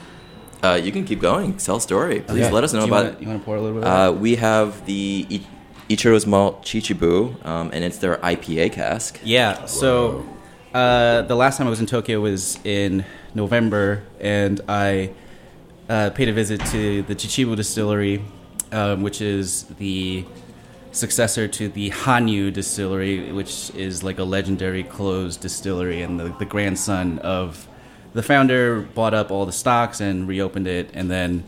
Uh, you can keep going. Tell a story. Please Yeah. let us know Do you about wanna, it. You want to pour a little bit? Of Uh, that? we have the I- Ichiro's Malt Chichibu, um, and it's their I P A cask. Yeah. So uh, the last time I was in Tokyo was in November, and I uh, paid a visit to the Chichibu Distillery, um, which is the successor to the Hanyu Distillery, which is like a legendary closed distillery, and the, the grandson of the founder bought up all the stocks and reopened it, and then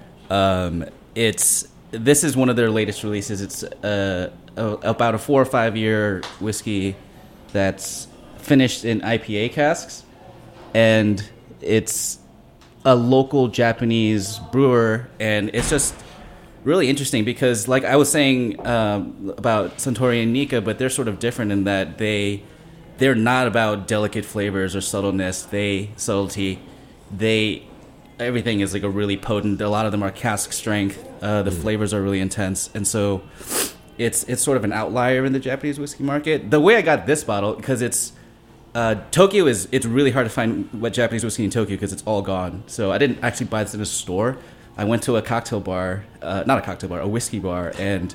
um, it's this is one of their latest releases. It's uh, a, about a four or five year whiskey that's finished in I P A casks, and it's a local Japanese brewer, and it's just really interesting because, like I was saying um, about Suntory and Nika, but they're sort of different in that they they're not about delicate flavors or subtleness. They subtlety. They everything is like a really potent. A lot of them are cask strength. Uh, the flavors are really intense, and so it's it's sort of an outlier in the Japanese whiskey market. The way I got this bottle, because it's uh, Tokyo is it's really hard to find what Japanese whiskey in Tokyo because it's all gone. So I didn't actually buy this in a store. I went to a cocktail bar, uh, not a cocktail bar, a whiskey bar, and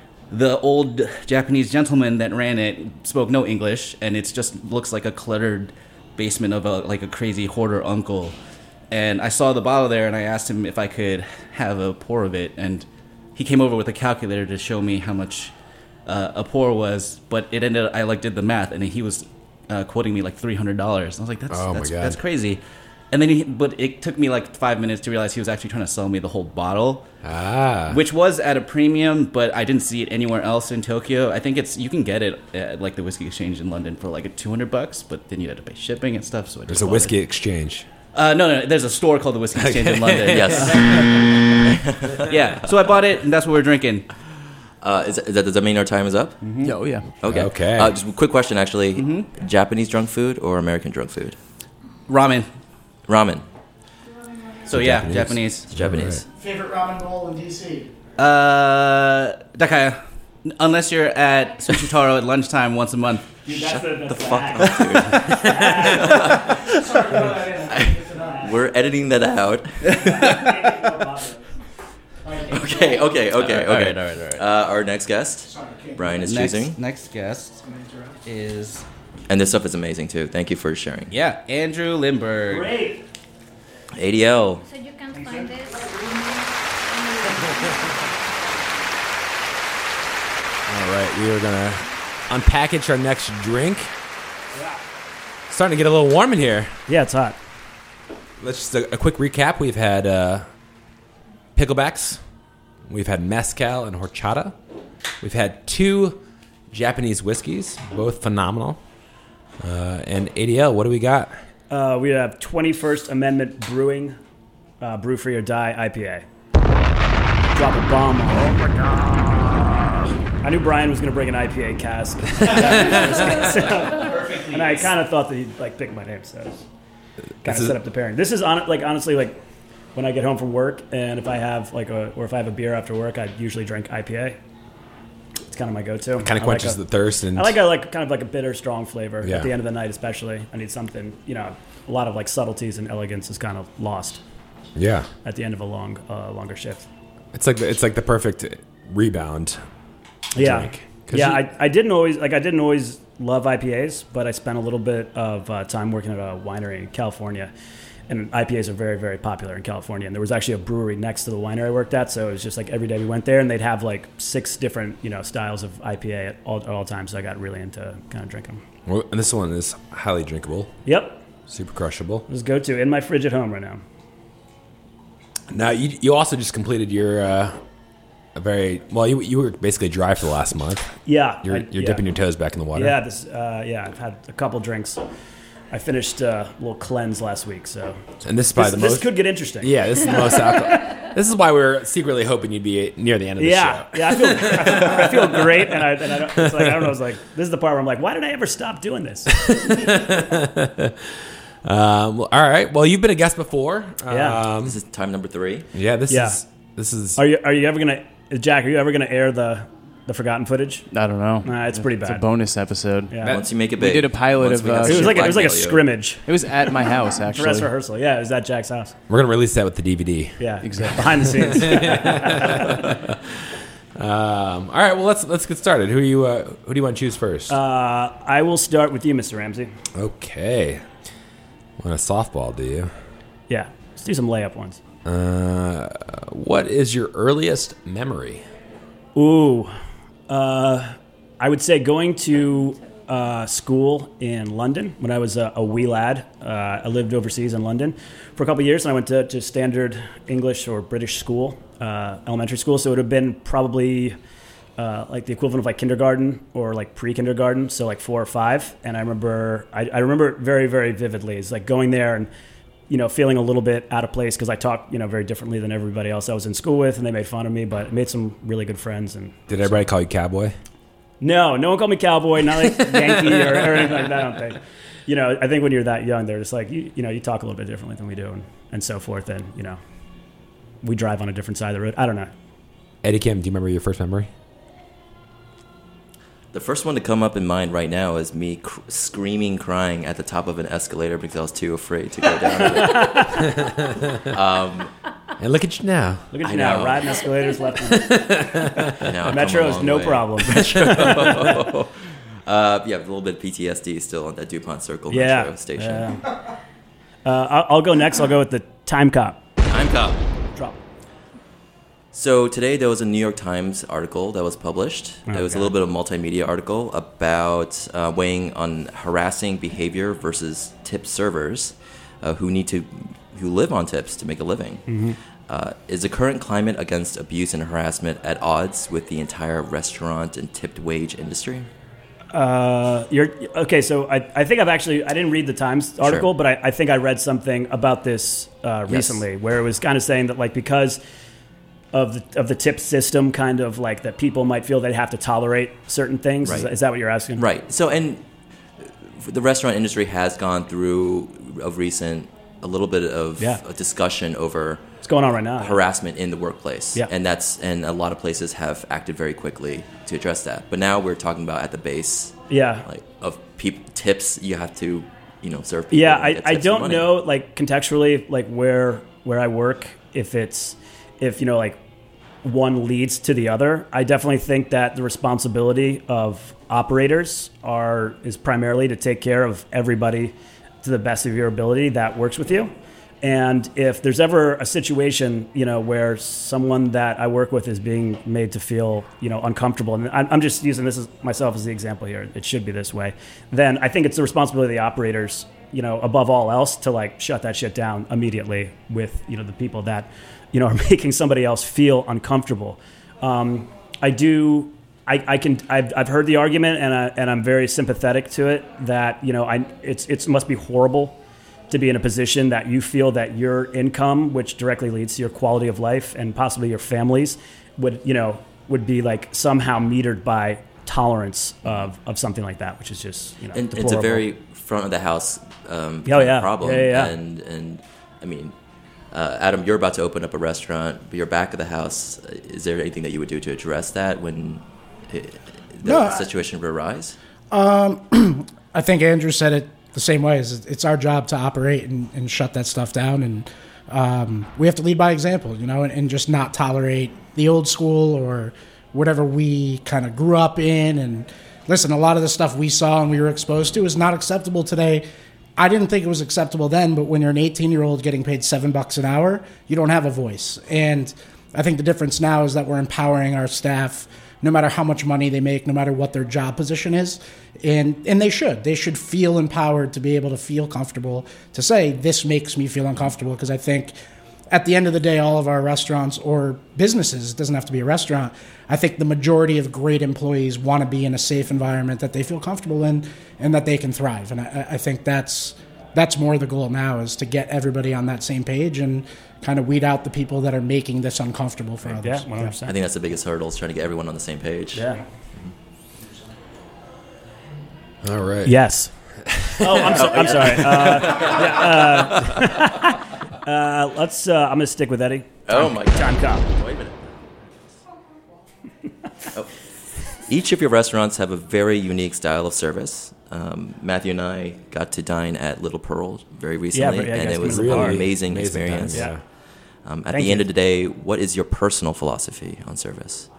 the old Japanese gentleman that ran it spoke no English, and it just looks like a cluttered basement of a like a crazy hoarder uncle. And I saw the bottle there, and I asked him if I could have a pour of it, and he came over with a calculator to show me how much uh, a pour was. But it ended. I like did the math, and he was uh, quoting me like three hundred dollars. I was like, that's Oh, my that's God. that's crazy. And then, he, but it took me like five minutes to realize he was actually trying to sell me the whole bottle, Ah. which was at a premium, but I didn't see it anywhere else in Tokyo. I think it's you can get it at like the Whiskey Exchange in London for like a two hundred bucks, but then you had to pay shipping and stuff. So I There's just a bought whiskey it. exchange. Uh, no, no, there's a store called the Whiskey Exchange in London. Yes. Yeah, so I bought it, and that's what we're drinking. Uh, is, is that, does that mean our time is up? Yeah, oh, yeah. Okay. Okay. Uh, just a quick question, actually. Japanese drunk food or American drunk food? Ramen. Ramen. So yeah, Japanese. Japanese. It's Japanese. Favorite ramen bowl in D C? Uh, Dakaya. Unless you're at Sushi Taro at lunchtime once a month. Dude, that's the, that's The fuck up, dude. Sorry about that. It's an We're editing that out. Okay, okay, okay, okay. All right, all right, all right. Uh, our next guest, Brian is next, choosing. next guest is And this stuff is amazing, too. Thank you for sharing. yeah Andrew Lindbergh. Great. A D L. So you can find this. All right, we are gonna unpackage our next drink. Starting to get a little warm in here. Yeah, it's hot. Let's just a, a quick recap. We've had uh, picklebacks. We've had mezcal and horchata. We've had two Japanese whiskeys, both phenomenal. Uh, and A D L, what do we got? Uh, we have twenty-first Amendment Brewing, uh, Brew Free or Die I P A. Drop a bomb. Oh my god! I knew Brian was going to bring an I P A cask, and I kind of thought that he'd like pick my name, so kind of This is- set up the pairing. This is on like honestly like when I get home from work, and if I have like a or if I have a beer after work, I usually drink I P A. It's kind of my go-to. Kind I of quenches like a- the thirst. And I like a like kind of like a bitter, strong flavor Yeah. at the end of the night, especially. I need something, you know, a lot of like subtleties and elegance is kind of lost yeah, at the end of a long, uh, longer shift. it's like the, it's like the perfect rebound Yeah, drink. 'Cause yeah. you- I, I didn't always like I didn't always love I P As, but I spent a little bit of uh, time working at a winery in California, and I P As are very, very popular in California. And there was actually a brewery next to the winery I worked at, so it was just like every day we went there, and they'd have like six different, you know, styles of I P A at all, at all times. So I got really into kind of drinking them. Well, and this one is highly drinkable, Yep, super crushable. let's go to in my fridge at home right now. Now you you also just completed your uh, a very well. You you were basically dry for the last month. Yeah, You're I- you're yeah. dipping your toes back in the water. Yeah, this. Uh, yeah, I've had a couple drinks I finished uh, a little cleanse last week, so And this is probably this, the this most. could get interesting. Yeah, this is the most alcohol. This is why we're secretly hoping you'd be near the end of the Yeah, show. yeah, I feel, I feel, I feel great, and I, and I don't, it's like I don't know. It's like this is the part where I'm like, why did I ever stop doing this? Um, well, all right. Well, you've been a guest before. Yeah. Um, This is time number three. yeah. This Yeah. is this is. Are you are you ever gonna Jack? Are you ever gonna air the the forgotten footage? I don't know. Nah, it's pretty It's a bad. bonus episode. Yeah, Once you make it We big. did a pilot Once of, we got uh, it was some like it was like a blackmail you. scrimmage It was at my house, actually. dress rehearsal. Yeah, it was at Jack's house. We're gonna release that with the D V D. Yeah, Exactly. behind the scenes. Um, all right. Well, let's let's get started. Who you uh, who do you want to choose first? uh, I will start with you, Mister Ramsey. okay. Want a softball? Do you? Yeah, let's do some layup ones. Uh, what is your earliest memory? Ooh, uh, I would say going to uh, school in London when I was a, a wee lad. Uh, I lived overseas in London for a couple of years, and I went to, to standard English or British school, uh, elementary school. So it would have been probably uh, like the equivalent of like kindergarten or like pre-kindergarten, so like four or five. And I remember, I, I remember it very, very vividly. It's like going there and you know, feeling a little bit out of place because I talk, you know, very differently than everybody else I was in school with, and they made fun of me, but I made some really good friends. And Did everybody call you cowboy? no, no one called me cowboy, not like Yankee or, or anything like that. I don't think. You know, I think when you're that young, they're just like, you, you know, you talk a little bit differently than we do, and, and so forth. And you know, we drive on a different side of the road. I don't know. Eddie Kim, do you remember your first memory? The first one to come up in mind right now is me cr- screaming, crying at the top of an escalator because I was too afraid to go down it. um, And look at you now. Look at you I now, know. riding escalators left. And now I've Metro come a is long no way. problem. uh, yeah, a little bit of P T S D still on that DuPont Circle Yeah. Metro station. Yeah. Uh, I'll, I'll go next. I'll go with the Time Cop. Time Cop. Drop. So today there was a New York Times article that was published. Oh, it was God. a little bit of a multimedia article about uh, weighing on harassing behavior versus tip servers uh, who need to who live on tips to make a living. Mm-hmm. Uh, is the current climate against abuse and harassment at odds with the entire restaurant and tipped wage industry? Uh, you're okay. So I, I think I've actually I didn't read the Times article, Sure. but I, I think I read something about this uh, Yes. recently, where it was kind of saying that like because of the of the tip system, kind of like that people might feel they have to tolerate certain things. Is, Right. that- is that what you're asking? Right. So, and the restaurant industry has gone through of recent a little bit of Yeah. a discussion over What's going on right now? harassment in the workplace. Yeah. And that's and a lot of places have acted very quickly to address that. But now we're talking about at the base, Yeah. like of peop- tips you have to, you know, serve people. Yeah, and I, get I tips and don't money. know like contextually like where where I work if it's if you know like one leads to the other. I definitely think that the responsibility of operators are is primarily to take care of everybody to the best of your ability that works with you. And if there's ever a situation, you know, where someone that I work with is being made to feel, you know, uncomfortable, and I'm I'm just using this as myself as the example here, it should be this way, then I think it's the responsibility of the operators, you know, above all else, to like shut that shit down immediately with, you know, the people that, you know, are making somebody else feel uncomfortable. Um, I do. I, I can. I've, I've heard the argument, and I, and I'm very sympathetic to it. That you know, I it's it must be horrible to be in a position that you feel that your income, which directly leads to your quality of life and possibly your families, would you know would be like somehow metered by tolerance of, of something like that, which is just you know And it's a deplorable. very front of the house um, Oh, yeah. problem. Yeah, yeah, yeah. And and I mean, uh, Adam, you're about to open up a restaurant, but you're back of the house. Is there anything that you would do to address that when it, the No, I- situation would arise? I think Andrew said it the same way. Is it's our job to operate and, and shut that stuff down, and um, we have to lead by example, you know, and, and just not tolerate the old school or whatever we kind of grew up in. And listen, a lot of the stuff we saw and we were exposed to is not acceptable today. I didn't think it was acceptable then, but when you're an eighteen-year-old getting paid seven bucks an hour, you don't have a voice. And I think the difference now is that we're empowering our staff, no matter how much money they make, no matter what their job position is. And and they should. They should feel empowered to be able to feel comfortable to say, this makes me feel uncomfortable. Because I think at the end of the day, all of our restaurants or businesses, it doesn't have to be a restaurant, I think the majority of great employees want to be in a safe environment that they feel comfortable in and that they can thrive. And I, I think that's that's more the goal now, is to get everybody on that same page and kind of weed out the people that are making this uncomfortable for others. Yeah, one hundred percent. I think that's the biggest hurdle, is trying to get everyone on the same page. Yeah. All right. Yes. Oh, I'm, so, I'm sorry. Uh, yeah, uh, uh, let's. Uh, I'm gonna stick with Eddie. Oh Time- my God. Time cop. Wait a minute. Oh. Each of your restaurants have a very unique style of service. Um, Matthew and I got to dine at Little Pearl very recently, but yeah, and guys, it was really an amazing, amazing experience. time, Yeah. Um, at Thank the end you. of the day, what is your personal philosophy on service?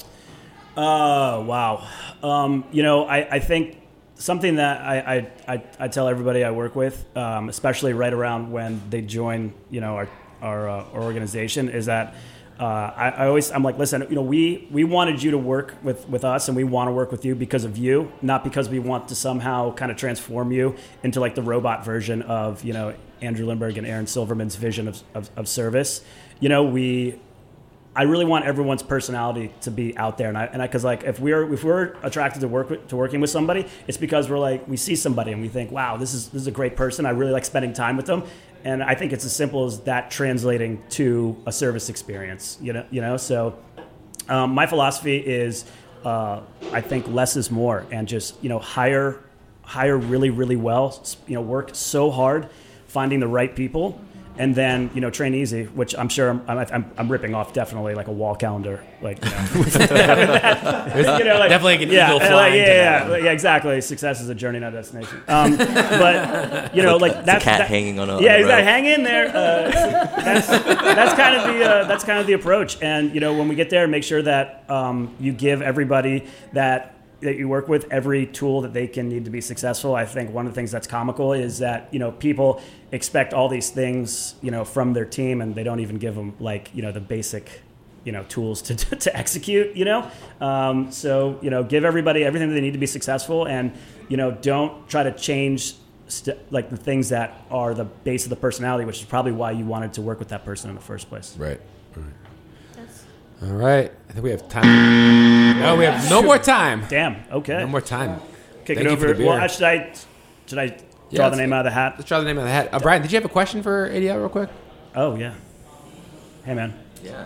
Uh, wow. Um, you know, I, I think something that I, I, I, I tell everybody I work with, um, especially right around when they join, you know, our our, uh, our organization, is that uh, I, I always I'm like, listen, you know, we we wanted you to work with, with us, and we want to work with you because of you, not because we want to somehow kind of transform you into like the robot version of, you know, Andrew Lindbergh and Aaron Silverman's vision of, of, of service. You know, we. I really want everyone's personality to be out there, and I, and I, cause like if we're if we're attracted to work with, to working with somebody, it's because we're like we see somebody and we think, wow, this is this is a great person. I really like spending time with them, and I think it's as simple as that translating to a service experience. You know, you know. So um, my philosophy is, uh, I think less is more, and just you know hire hire really really well. You know, work so hard finding the right people. And then, you know, train easy, which I'm sure I'm, I'm, I'm ripping off definitely like a wall calendar, like, you know, you know like, Definitely like an yeah, eagle like, flying yeah, to yeah, that. yeah, exactly. Success is a journey, not a destination. Um, but you know, like It's that's a cat that, hanging on a yeah, on a exactly. rope. Hang in there. Uh, that's that's kind of the uh, that's kind of the approach. And you know, when we get there, make sure that um, you give everybody that. that you work with every tool that they can need to be successful. I think one of the things that's comical is that, you know, people expect all these things, you know, from their team, and they don't even give them like, you know, the basic, you know, tools to, to execute, you know? Um, so, you know, give everybody everything that they need to be successful, and, you know, don't try to change st- like the things that are the base of the personality, which is probably why you wanted to work with that person in the first place. Right. All right. All right. I think we have time. No, we have no more time. Damn. Okay. No more time. Kick Thank it you over. for the beer. Well, should I, should I Yeah, draw the let's- name out of the hat? Let's draw the name of the hat. Uh, Brian, did you have a question for A D L real quick? Oh, yeah. Hey, man. Yeah.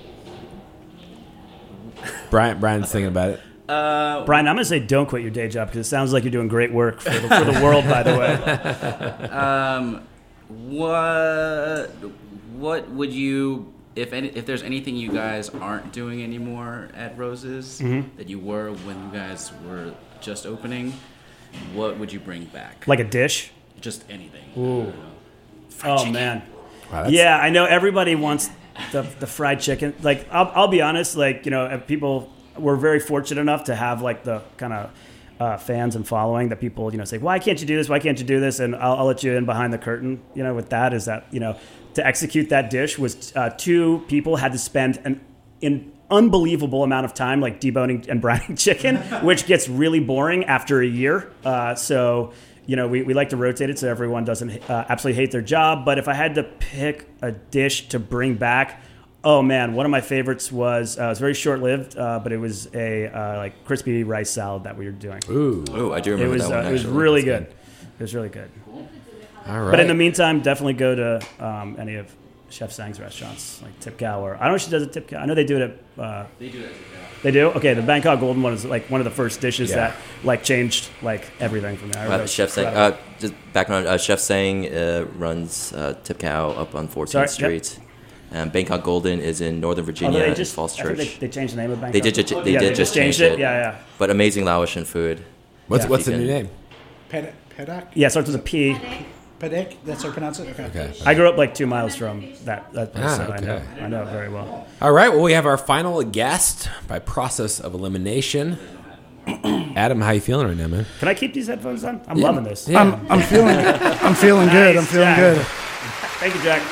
Brian, Brian's thinking about it. Uh, Brian, I'm going to say don't quit your day job because it sounds like you're doing great work for the, for the world, by the way. um, what what would you if any if there's anything you guys aren't doing anymore at Roses Mm-hmm. that you were when you guys were just opening, what would you bring back? Like a dish? Just anything. Ooh. Fried Oh, chicken. man. Wow, that's- Yeah, I know everybody wants the, the fried chicken. Like, I'll, I'll be honest, like, you know, if people, we're very fortunate enough to have, like, the kind of uh, fans and following that people, you know, say, why can't you do this? Why can't you do this? And I'll, I'll let you in behind the curtain, you know, with that is that, you know, to execute that dish was uh, two people had to spend an in unbelievable amount of time, like, deboning and brining chicken, which gets really boring after a year. Uh, so... You know, we, we like to rotate it so everyone doesn't uh, absolutely hate their job. But if I had to pick a dish to bring back, oh man, one of my favorites was uh, it was very short lived, uh, but it was a uh, like crispy rice salad that we were doing. Ooh. Oh, I do It remember was that uh, one. it was actually. really That's good. It was really good. All right. But in the meantime, definitely go to um, any of Chef Sang's restaurants, like Tip Cow, or I don't know if she does a Tip Cow. I know they do it at. Uh, They do that. they do. Okay, the Bangkok Golden one is like one of the first dishes Yeah. that like changed like everything from there. I Uh, wrote- Chef Sang, forgot uh, just background. Uh, Chef Sang uh, runs uh, Tip Cow up on fourteenth Sorry, yep. Street. And Bangkok Golden is in Northern Virginia Although at they just, Falls I think Church. They, they changed the name of Bangkok. They did ju- they yeah, did they just changed change it. it. Yeah, yeah. But amazing Laotian food. what's Yeah. what's the You new can- name? Ped- Pedak? Yeah, it starts with a P. Pedak? That's how you pronounce it? Okay. Okay. I grew up like two miles from that, that place, Ah, so I know okay. I know it very well. All right. Well, we have our final guest by process of elimination. Adam, how you feeling right now, man? Can I keep these headphones on? I'm loving this. Yeah. I'm, I'm feeling I'm feeling good. I'm Nice, feeling Jack. good. Thank you, Jack.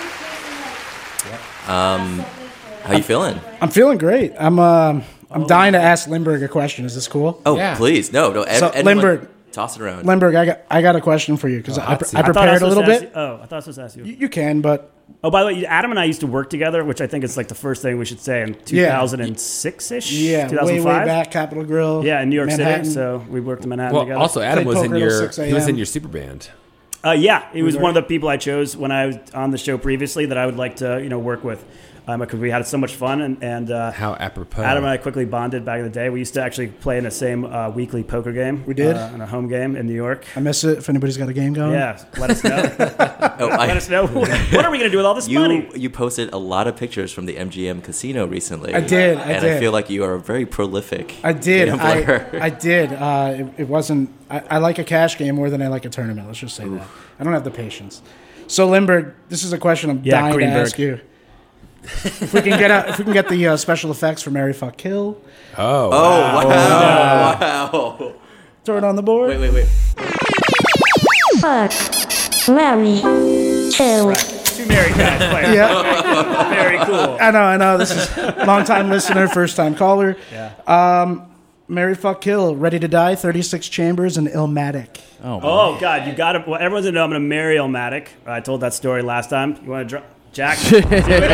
How you feeling? I'm feeling great. I'm um I'm dying to ask Lindbergh a question. Is this cool? Oh, Yeah. please. No, no. Ed, So, anyone- Lindbergh, Toss it around. Lemberg, I got I got a question for you because Oh, I, hot pre- seat. I I thought prepared I a was little supposed to bit. ask you- oh, I thought I was supposed to ask you. You, you can, but Oh, by the way, Adam and I used to work together, which I think is like the first thing we should say in two thousand six ish, yeah, two way thousand five. way back, Capitol Grill. Yeah, in New York Manhattan. City. So we worked in Manhattan Well, together. also Adam Played was in poker till your six he was in a.m. your super band. Uh, yeah, he was one of the people I chose when I was on the show previously that I would like to, you know, work with, um, because we had so much fun and and uh, How apropos. Adam and I quickly bonded back in the day. We used to actually play in the same uh, weekly poker game. We did? uh, in a home game in New York. I miss it. If anybody's got a game going, Yeah, let us know. Oh, I, let us know. What are we going to do with all this you money? you posted a lot of pictures from the M G M casino recently. I did, I and did. I feel like you are a very prolific. I did. I, gambler. I did. Uh, it, it wasn't. I, I like a cash game more than I like a tournament. Let's just say that. I don't have the patience. So Limberg, this is a question I'm Yeah, dying Greenberg. to ask you. If we can get a, if we can get the uh, special effects for Mary Fuck Kill, Oh, Oh wow. wow! Wow! throw it on the board. Wait, wait, wait. Fuck, marry, kill. Two married guys playing. Yeah, Very cool. I know. I know. This is long time listener, first time caller. Yeah. Um, Mary Fuck Kill, Ready to Die, thirty-six Chambers, and Illmatic. Oh, Oh God, you got to. Well, everyone's gonna know I'm gonna marry Elmatic. I told that story last time. You want to drop, Jack? Give it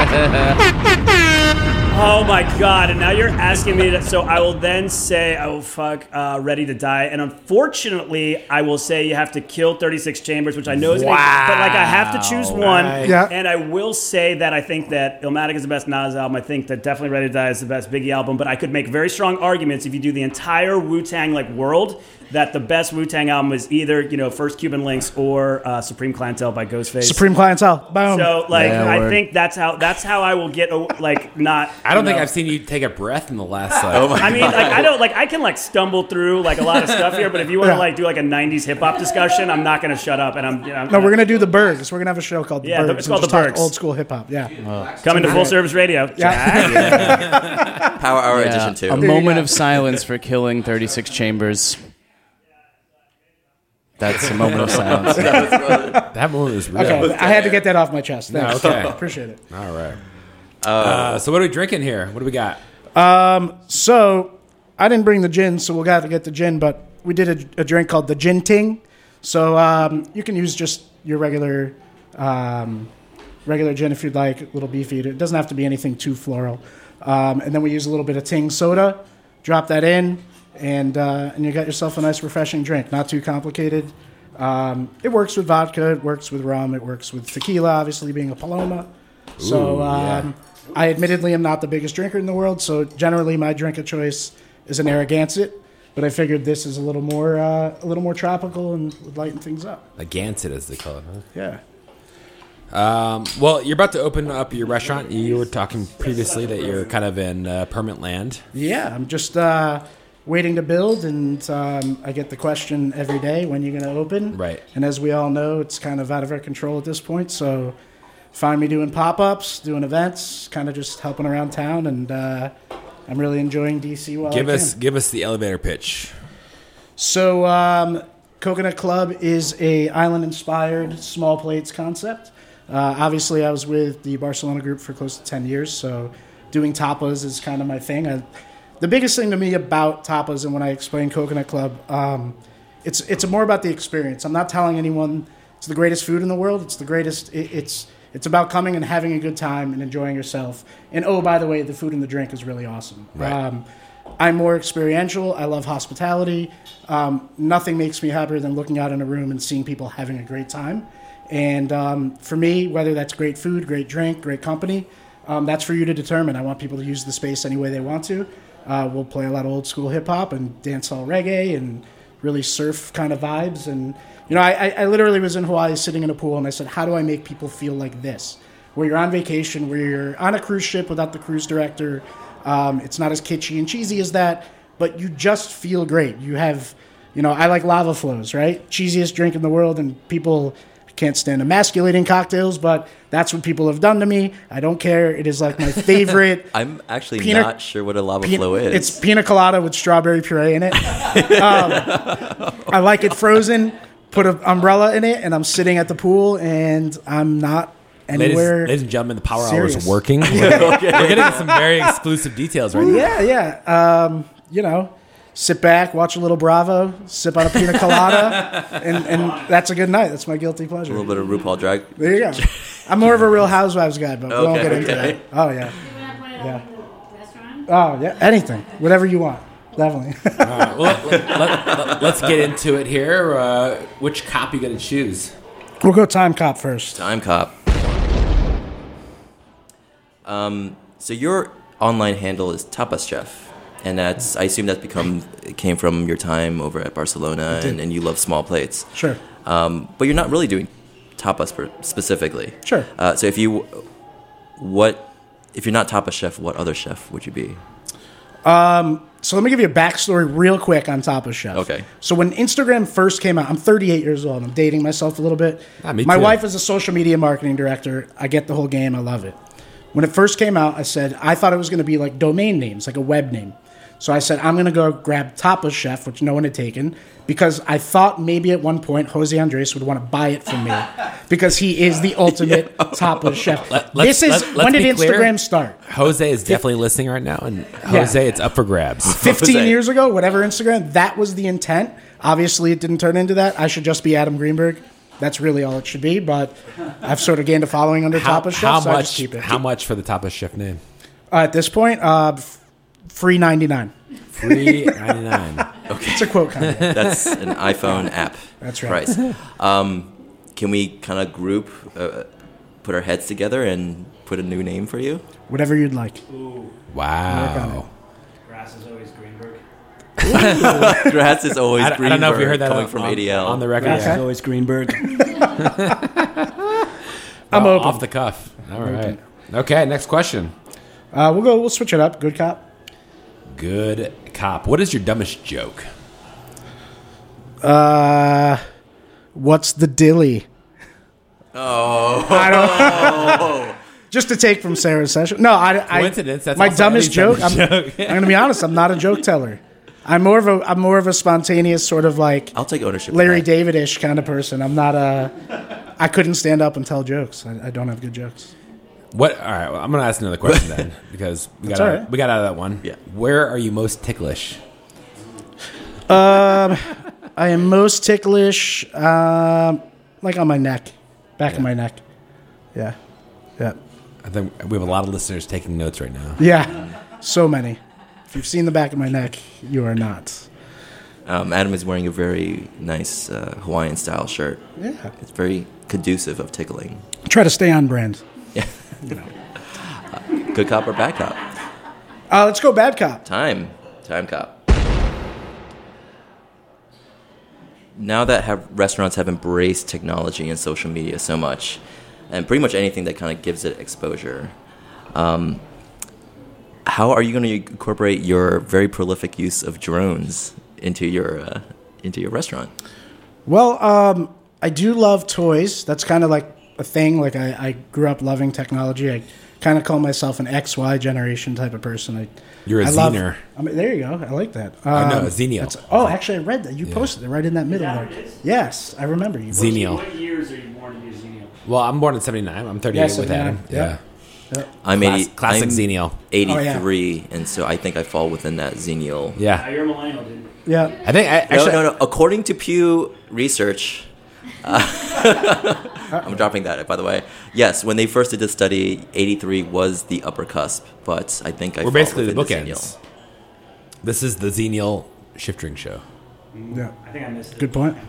up. Oh my God! And now you're asking me to. So I will then say I will fuck uh, Ready to Die, and unfortunately, I will say you have to kill thirty-six Chambers, which I know is. Wow. But like I have to choose one. Right. Yeah. And I will say that I think that Illmatic is the best Nas album. I think that definitely Ready to Die is the best Biggie album. But I could make very strong arguments if you do the entire Wu-Tang like world that the best Wu-Tang album is either, you know, First Cuban Links or uh, Supreme Clientele by Ghostface. Supreme Clientele. Boom. So like Yeah, I word. think that's how that's how I will get oh, like not. I don't you think know. I've seen you take a breath in the last. Like, Oh my! I mean, like I don't like I can like stumble through like a lot of stuff here, but if you want to Yeah. like do like a nineties hip hop discussion, I'm not going to shut up. And I'm you know, no, we're gonna do the Bergs. We're gonna have a show called the Yeah, Bergs. it's and called just The talk Bergs. Old school hip hop. Yeah. coming to full service radio. Yeah. Power Hour Yeah, edition two. a you moment go. of silence for killing thirty-six Chambers. That's a moment of silence. that moment was real. Okay, I had to get that off my chest. Thanks. Okay. Appreciate it. All right. Uh, so what are we drinking here? What do we got? So I didn't bring the gin, so we'll have to get the gin. But we did a, a drink called the Gin Ting. So um, you can use just your regular, um, regular gin if you'd like, a little beefy. It doesn't have to be anything too floral. Um, and then we use a little bit of Ting soda. Drop that in, and uh, and you got yourself a nice, refreshing drink. Not too complicated. Um, it works with vodka. It works with rum. It works with tequila. Obviously, being a Paloma. So Ooh, yeah. um, I admittedly am not the biggest drinker in the world, so generally my drink of choice is an Narragansett. But I figured this is a little more uh, a little more tropical and would lighten things up. A Gansett, as they call it. Huh? Yeah. Um, well, you're about to open up your restaurant. You were talking previously that you're kind of in uh, permanent land. Yeah, I'm just uh, waiting to build, and um, I get the question every day, when you're going to open. Right. And as we all know, it's kind of out of our control at this point, so find me doing pop-ups, doing events, kind of just helping around town, and uh, I'm really enjoying D C while Give I us can. give us the elevator pitch. So, um, Coconut Club is a island-inspired small plates concept. Uh, obviously, I was with the Barcelona group for close to ten years, so doing tapas is kind of my thing. I, the biggest thing to me about tapas, and when I explain Coconut Club, um, it's it's more about the experience. I'm not telling anyone it's the greatest food in the world. It's the greatest. It, it's it's about coming and having a good time and enjoying yourself. And oh, by the way, the food and the drink is really awesome. Right. Um, I'm more experiential. I love hospitality. Um, nothing makes me happier than looking out in a room and seeing people having a great time. And um, for me, whether that's great food, great drink, great company, um, that's for you to determine. I want people to use the space any way they want to. Uh, we'll play a lot of old school hip hop and dancehall reggae and really surf kind of vibes. And you know, I, I, I literally was in Hawaii sitting in a pool, and I said, how do I make people feel like this? Where you're on vacation, where you're on a cruise ship without the cruise director. Um, it's not as kitschy and cheesy as that, but you just feel great. You have, you know, I like lava flows, right? Cheesiest drink in the world, and people can't stand emasculating cocktails, but that's what people have done to me. I don't care. It is like my favorite. I'm actually Pina- not sure what a lava Pina- flow is. It's pina colada with strawberry puree in it. um, I like it frozen. Put an umbrella in it, and I'm sitting at the pool, and I'm not Ladies, anywhere. ladies and gentlemen, the Power serious. Hour is working. We're, we're getting some very exclusive details right now. Yeah, yeah. Um, you know, sit back, watch a little Bravo, sip on a pina colada, and, and that's a good night. That's my guilty pleasure. A little bit of RuPaul drag. There you go. I'm more of a Real Housewives guy, but we won't Okay, get into okay. that. Oh, yeah. Yeah. Oh, yeah. Anything. Whatever you want. Definitely. All right, well, let, let, let's get into it here. Uh, which cop you going to choose? We'll go Time Cop first. Time Cop. Um, so your online handle is Tapas Chef, and that's I assume that's become it came from your time over at Barcelona, and, and you love small plates. Sure. Um, but you're not really doing tapas per- specifically. Sure. Uh, so if you, what, if you're not Tapas Chef, what other chef would you be? Um, so let me give you a backstory real quick on Tapas Chef. Okay. So when Instagram first came out, I'm thirty-eight years old. I'm dating myself a little bit. Ah, me My too. wife is a social media marketing director. I get the whole game. I love it. When it first came out, I said, I thought it was going to be like domain names, like a web name. So I said, I'm going to go grab Tapas Chef, which no one had taken, because I thought maybe at one point Jose Andres would want to buy it from me because he is the ultimate tapas chef. Let- let's- this is, let- let's when did be clear. Instagram start? Jose is definitely listening right now, and Jose, it's up for grabs. fifteen Jose. years ago, whatever Instagram, that was the intent. Obviously, it didn't turn into that. I should just be Adam Greenberg. That's really all it should be, but I've sort of gained a following under How, Tapas Chef, how so I just much? keep it. How much for the Tapas Chef name? Uh, at this point, uh, f- free ninety-nine. Three ninety nine. It's a quote kind of. That's an iPhone app. That's right. Price. Um, can we kind of group, uh, put our heads together and put a new name for you? Whatever you'd like. Wow. Grass is always Greenberg. Grass is always I, I Greenberg don't know if you heard that coming on, from on, A D L. on the record. Grass Yeah. is always Greenberg. I'm Oh, open. Off the cuff. All right. Okay, next question. Uh, we'll go. We'll switch it up. Good cop. Good cop. What is your dumbest joke? Uh, what's the dilly? Oh. I don't. Just to take from Sarah's session. No, I. I Coincidence, that's my also dumbest any joke. dumbest I'm, joke. I'm going to be honest. I'm not a joke teller. I'm more of a. I'm more of a spontaneous sort of like I'll take ownership. of Larry that. David-ish kind of person. I'm not a. I couldn't stand up and tell jokes. I, I don't have good jokes. What? All right. Well, I'm going to ask another question then, because we got That's all out, right. we got out of that one. Yeah. Where are you most ticklish? Um, I am most ticklish, um, like on my neck, back of my neck. Yeah, yeah, I think we have a lot of listeners taking notes right now. yeah. So many. If you've seen the back of my neck, you are not. Um, Adam is wearing a very nice uh, Hawaiian style shirt. Yeah. It's very conducive of tickling. Try to stay on brand. Yeah. Good cop or bad cop? Uh, let's go bad cop. Time. Time cop. Now that have restaurants have embraced technology and social media so much, and pretty much anything that kind of gives it exposure, um, how are you going to incorporate your very prolific use of drones into your uh, into your restaurant? Well, um, I do love toys. That's kind of like a thing. Like I, I grew up loving technology. I kind of call myself an X Y generation type of person. I, You're a I love- Zener. I mean, there you go. I like that. I know, Um, a Xenial. that's- Oh, actually, I read that. You posted it right in that middle there. Yes, I remember you. posted it. Xenial. What years are you born to be a Xenial? Well, I'm born in seventy-nine. I'm thirty-eight Yeah, with Adam. seventy-nine. Yeah. Yeah. I'm Class- eighty. classic I'm Xenial. eighty-three, and so I think I fall within that Xenial. Yeah. Uh, you're a millennial, dude. Yeah. I think I, actually. no, no, no. According to Pew Research, uh, I'm dropping that, by the way. Yes, when they first did the study, eighty-three was the upper cusp, but I think I We're fall basically the within bookends. Xenial. This is the Xenial Shift Drink Show. Yeah. I think I missed it. Good point.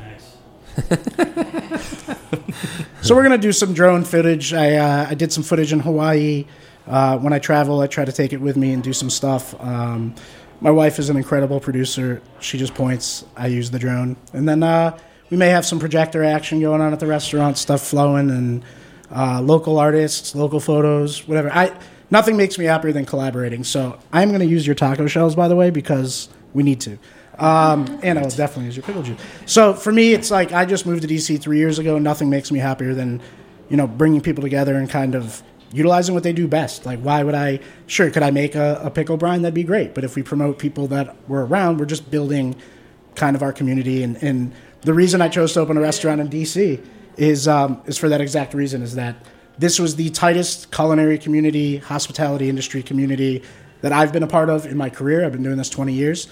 Nice. So we're gonna do some drone footage. I uh, I did some footage in Hawaii. Uh, when I travel, I try to take it with me and do some stuff. Um, my wife is an incredible producer. She just points. I use the drone, and then uh, we may have some projector action going on at the restaurant, stuff flowing, and uh, local artists, local photos, whatever. I nothing makes me happier than collaborating. So I'm gonna use your taco shells, by the way, because we need to. Um, and I will definitely use your pickle juice. So for me, it's like I just moved to D C three years ago. Nothing makes me happier than, you know, bringing people together and kind of utilizing what they do best. Like, why would I? Sure, could I make a, a pickle brine? That'd be great. But if we promote people that were around, we're just building kind of our community. And, and the reason I chose to open a restaurant in D C is um, is for that exact reason. Is that this was the tightest culinary community, hospitality industry community that I've been a part of in my career. I've been doing this twenty years.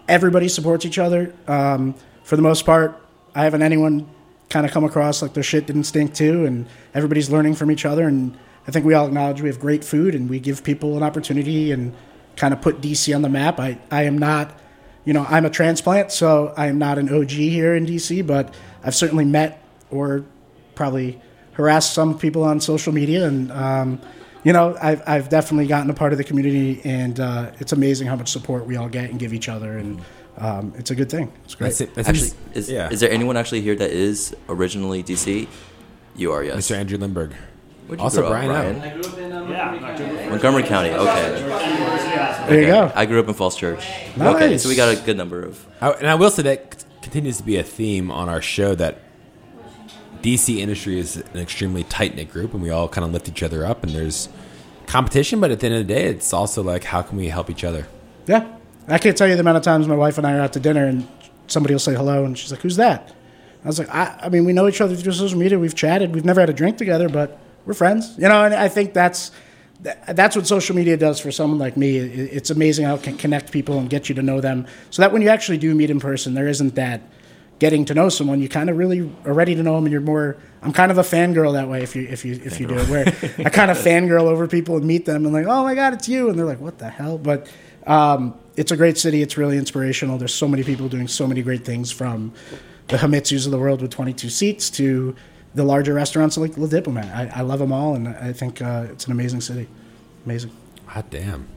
everybody supports each other. Um, for the most part, I haven't anyone kind of come across like their shit didn't stink too, and everybody's learning from each other. And I think we all acknowledge we have great food, and we give people an opportunity and kind of put D C on the map. I, I am not, you know, I'm a transplant, so I am not an O G here in D C, but I've certainly met or probably harassed some people on social media, and um, you know, I've I've definitely gotten a part of the community, and uh, it's amazing how much support we all get and give each other, and um, it's a good thing. It's great. That's it. That's Actually, it. is, Yeah. is there anyone actually here that is originally D C? You are, yes. Mister Andrew Lindbergh. Where'd you Also, grow up, Brian Allen. I grew up in um, Yeah. Montgomery County. Montgomery County, okay. There you Okay. go. I grew up in Falls Church. Nice. Okay, so we got a good number of... I, and I will say that c- continues to be a theme on our show, that D C industry is an extremely tight-knit group, and we all kind of lift each other up, and there's competition, but at the end of the day, it's also like, how can we help each other? Yeah. I can't tell you the amount of times my wife and I are out to dinner and somebody will say hello, and she's like, who's that? I was like, I, I mean, we know each other through social media. We've chatted. We've never had a drink together, but we're friends. You know, and I think that's that's what social media does for someone like me. It, it's amazing how it can connect people and get you to know them, so that when you actually do meet in person, there isn't that getting to know someone. You kind of really are ready to know them, and you're more. I'm kind of a fangirl that way. If you if you if you do it, where I kind of fangirl over people and meet them and like, oh my god, it's you, and they're like, what the hell? But um, it's a great city. It's really inspirational. There's so many people doing so many great things, from the Himitsus of the world with twenty-two seats to the larger restaurants like Le Diplomat. I, I love them all, and I think uh, it's an amazing city. Amazing. Hot damn.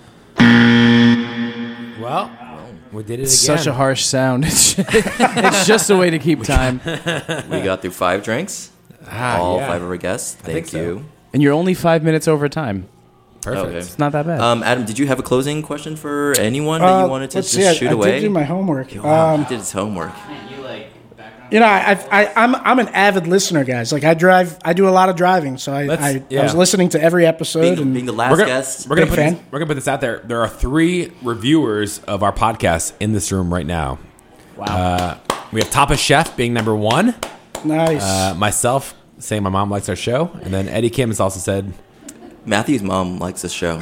Well, we did it It's again. such a harsh sound. It's it's just a way to keep time. We got through five drinks. Ah, all yeah. five of our guests. Thank think so. you. And you're only five minutes over time. Perfect. Okay. It's not that bad. Um, Adam, did you have a closing question for anyone that Uh, you wanted to let's just see, I- shoot I away? did do my homework. Wow, Um, he did his homework. You like background? You know, I, I, I'm I'm an avid listener, guys. Like I drive, I do a lot of driving, so I, Let's- I, yeah. I was listening to every episode. Being, and being the last We're gonna, guest. we're, gonna Big put this, fan. we're gonna put this out there. There are three reviewers of our podcast in this room right now. Wow. Uh, we have Tapa Chef being number one. nice. Uh, myself saying my mom likes our show, and then Eddie Kim has also said. Matthew's mom likes this show.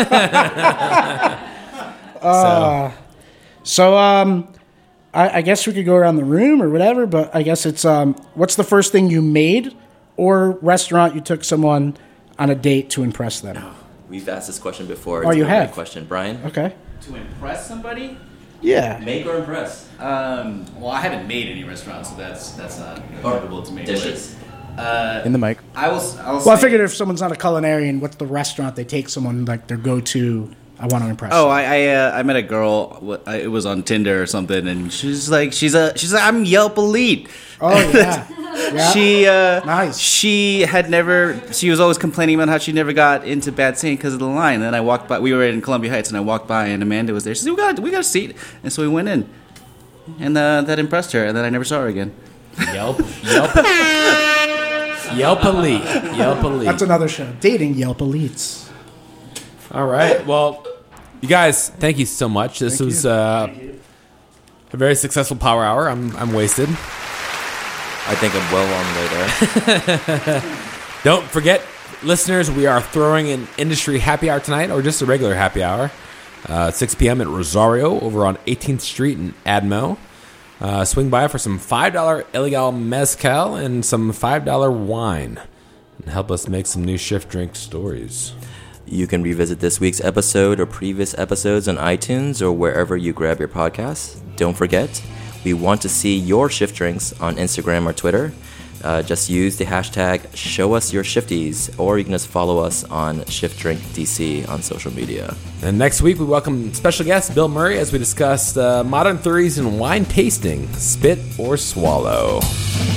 Uh, so, um, I, I guess we could go around the room or whatever, but I guess it's um, what's the first thing you made or restaurant you took someone on a date to impress them? We've asked this question before. Oh, It's you a great have? question, Brian. Okay. To impress somebody? Yeah. Make or impress? Um, well, I haven't made any restaurants, so that's that's not notable to me. but, Dishes. Uh, In the mic. I will. I will Well, I say- figured if someone's not a culinarian, what's the restaurant they take someone like their go-to? I want to impress. Oh, them. I I, uh, I met a girl. wh- I- It was on Tinder or something, and she's like, she's a she's like, I'm Yelp Elite. Oh yeah. yeah. She uh, Nice. She had never. She was always complaining about how she never got into Bad Saint because of the line. And then I walked by. We were in Columbia Heights, and I walked by, and Amanda was there. She said, "We got we got a seat," and so we went in, and uh, that impressed her. And then I never saw her again. Yelp, Yelp, Yelp Elite, Yelp Elite. That's another show. Dating Yelp Elites. All right. Well, you guys, thank you so much. This Thank was you. uh, a very successful Power Hour. I'm I'm wasted. I think I'm well on the way there. Don't forget, listeners, we are throwing an industry happy hour tonight, or just a regular happy hour, uh, six p.m. at Rosario over on eighteenth Street in Admo. Uh, swing by for some five dollar Illegal Mezcal and some five dollar wine, and help us make some new shift drink stories. You can revisit this week's episode or previous episodes on iTunes or wherever you grab your podcasts. Don't forget, we want to see your shift drinks on Instagram or Twitter. Uh, just use the hashtag ShowUsYourShifties, or you can just follow us on Shift Drink D C on social media. And next week, we welcome special guest Bill Murray as we discuss uh, modern theories in wine tasting, spit or swallow.